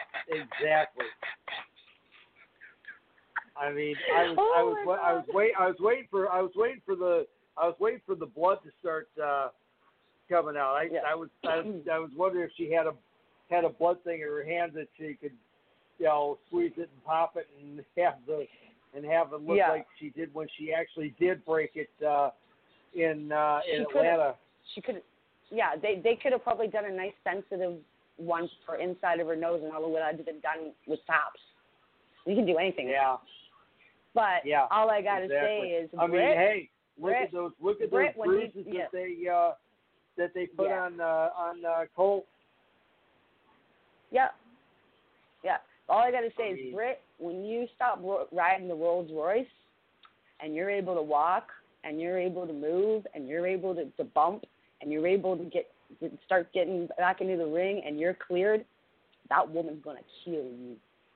Speaker 2: I mean, I was waiting for the blood to start coming out. I was wondering if she had a blood thing in her hand that she could, squeeze it and pop it and have it look like she did when she actually did break it in Atlanta.
Speaker 4: She could. Yeah, they could have probably done a nice sensitive one for inside of her nose, and all of that had been done with tops. You can do anything.
Speaker 2: Yeah.
Speaker 4: But all I gotta say is,
Speaker 2: look at those bruises that they put on Cole.
Speaker 4: Yeah. All I gotta say is, Britt, when you stop riding the Rolls Royce, and you're able to walk, and you're able to move, and you're able to bump, and you're able to start getting back into the ring, and you're cleared, that woman's gonna kill you.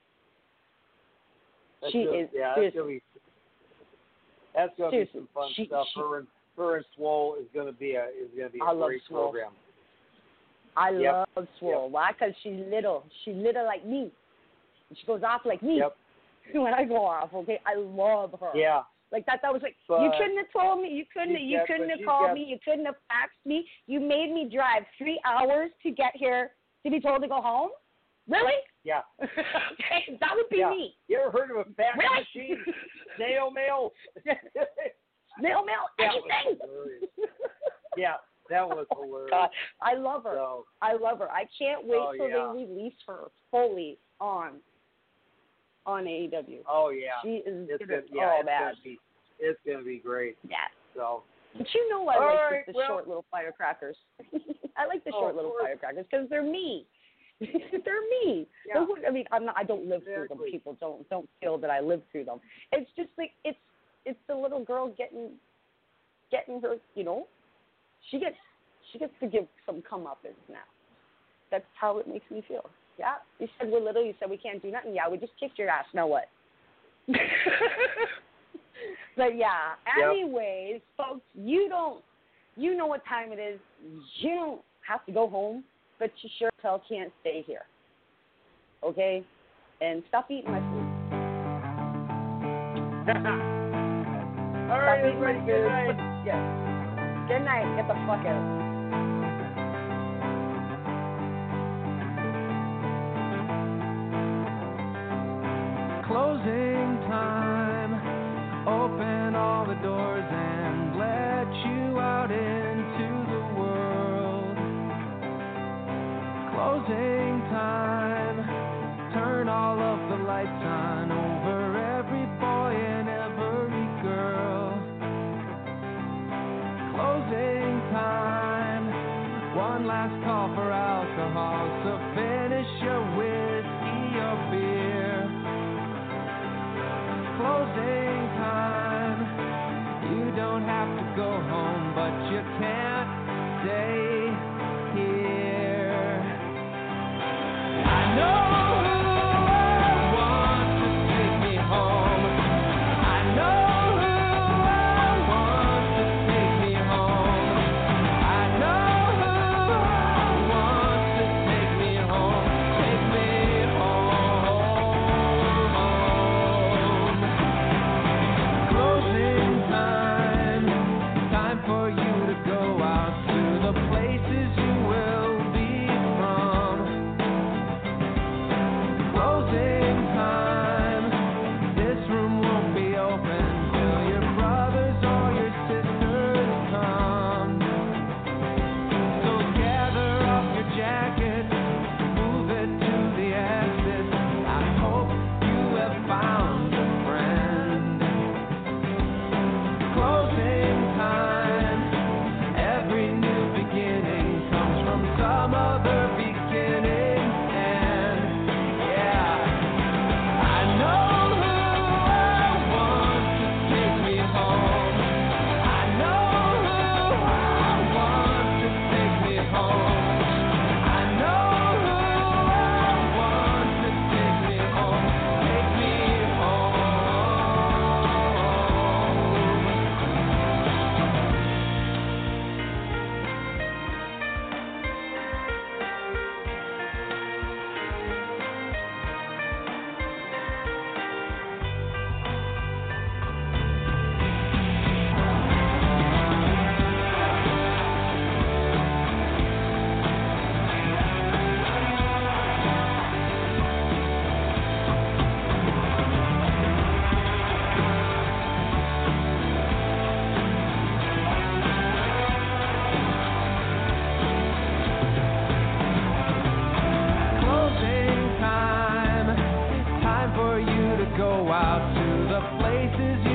Speaker 4: That's gonna be some fun stuff. Her and Swole is gonna be a great program. I love Swole.
Speaker 2: Yep.
Speaker 4: Why? Because she's little. She's little like me. She goes off like me when I go off. Okay, I love her.
Speaker 2: Yeah.
Speaker 4: Like that was like,
Speaker 2: But
Speaker 4: you couldn't have told me, you couldn't have called me, you couldn't have faxed me. You made me drive 3 hours to get here to be told to go home? Really?
Speaker 2: Yeah.
Speaker 4: Okay, that would be me.
Speaker 2: You ever heard of a fax
Speaker 4: Really?
Speaker 2: machine? Snail mail?
Speaker 4: Snail mail? Anything?
Speaker 2: Yeah, that was hilarious.
Speaker 4: God, I love her.
Speaker 2: So,
Speaker 4: I love her. I can't wait till
Speaker 2: yeah.
Speaker 4: they release her fully on AEW.
Speaker 2: Oh yeah.
Speaker 4: She is
Speaker 2: it's
Speaker 4: gonna,
Speaker 2: gonna be great.
Speaker 4: Yeah.
Speaker 2: So.
Speaker 4: But you know I
Speaker 2: All
Speaker 4: like
Speaker 2: right,
Speaker 4: the short little firecrackers. I like the short little firecrackers because they're me. They're me.
Speaker 2: Yeah.
Speaker 4: I mean, I don't live through them. People don't feel that I live through them. It's just like it's the little girl getting her. You know, she gets to give some comeuppance now. That's how it makes me feel. Yeah. You said we're little. You said we can't do nothing. Yeah, we just kicked your ass. Now what? But yeah. Anyways, folks, you know what time it is. You don't have to go home, but you sure as hell can't stay here. Okay? And stop eating my food.
Speaker 2: All right, everybody. Good night.
Speaker 4: Yes. Good night. Get the fuck out.
Speaker 7: Closing time. Open all the doors and let you out into the world. Closing time. Turn all of the lights on over every boy and every girl. Closing time. One last call for alcohol, so finish your whiskey or beer. Closing time. You don't have to go home, but you can't stay here. I know who I want to take me home. I know who I want to take me home. I know who I want to take me home. Take me home. Closing time. Time for you to go out to the places you will be from. Closing time. This room won't be open till your brothers or your sisters come. So gather up your jacket, move it to the exit. I hope you have found a friend. Closing time. Every new beginning comes from some other beginning. And yeah, I know who I want to take me home. I know who I want to take me home. I know who I want to take me home. Take me home. Closing time. Time for you to go out to the places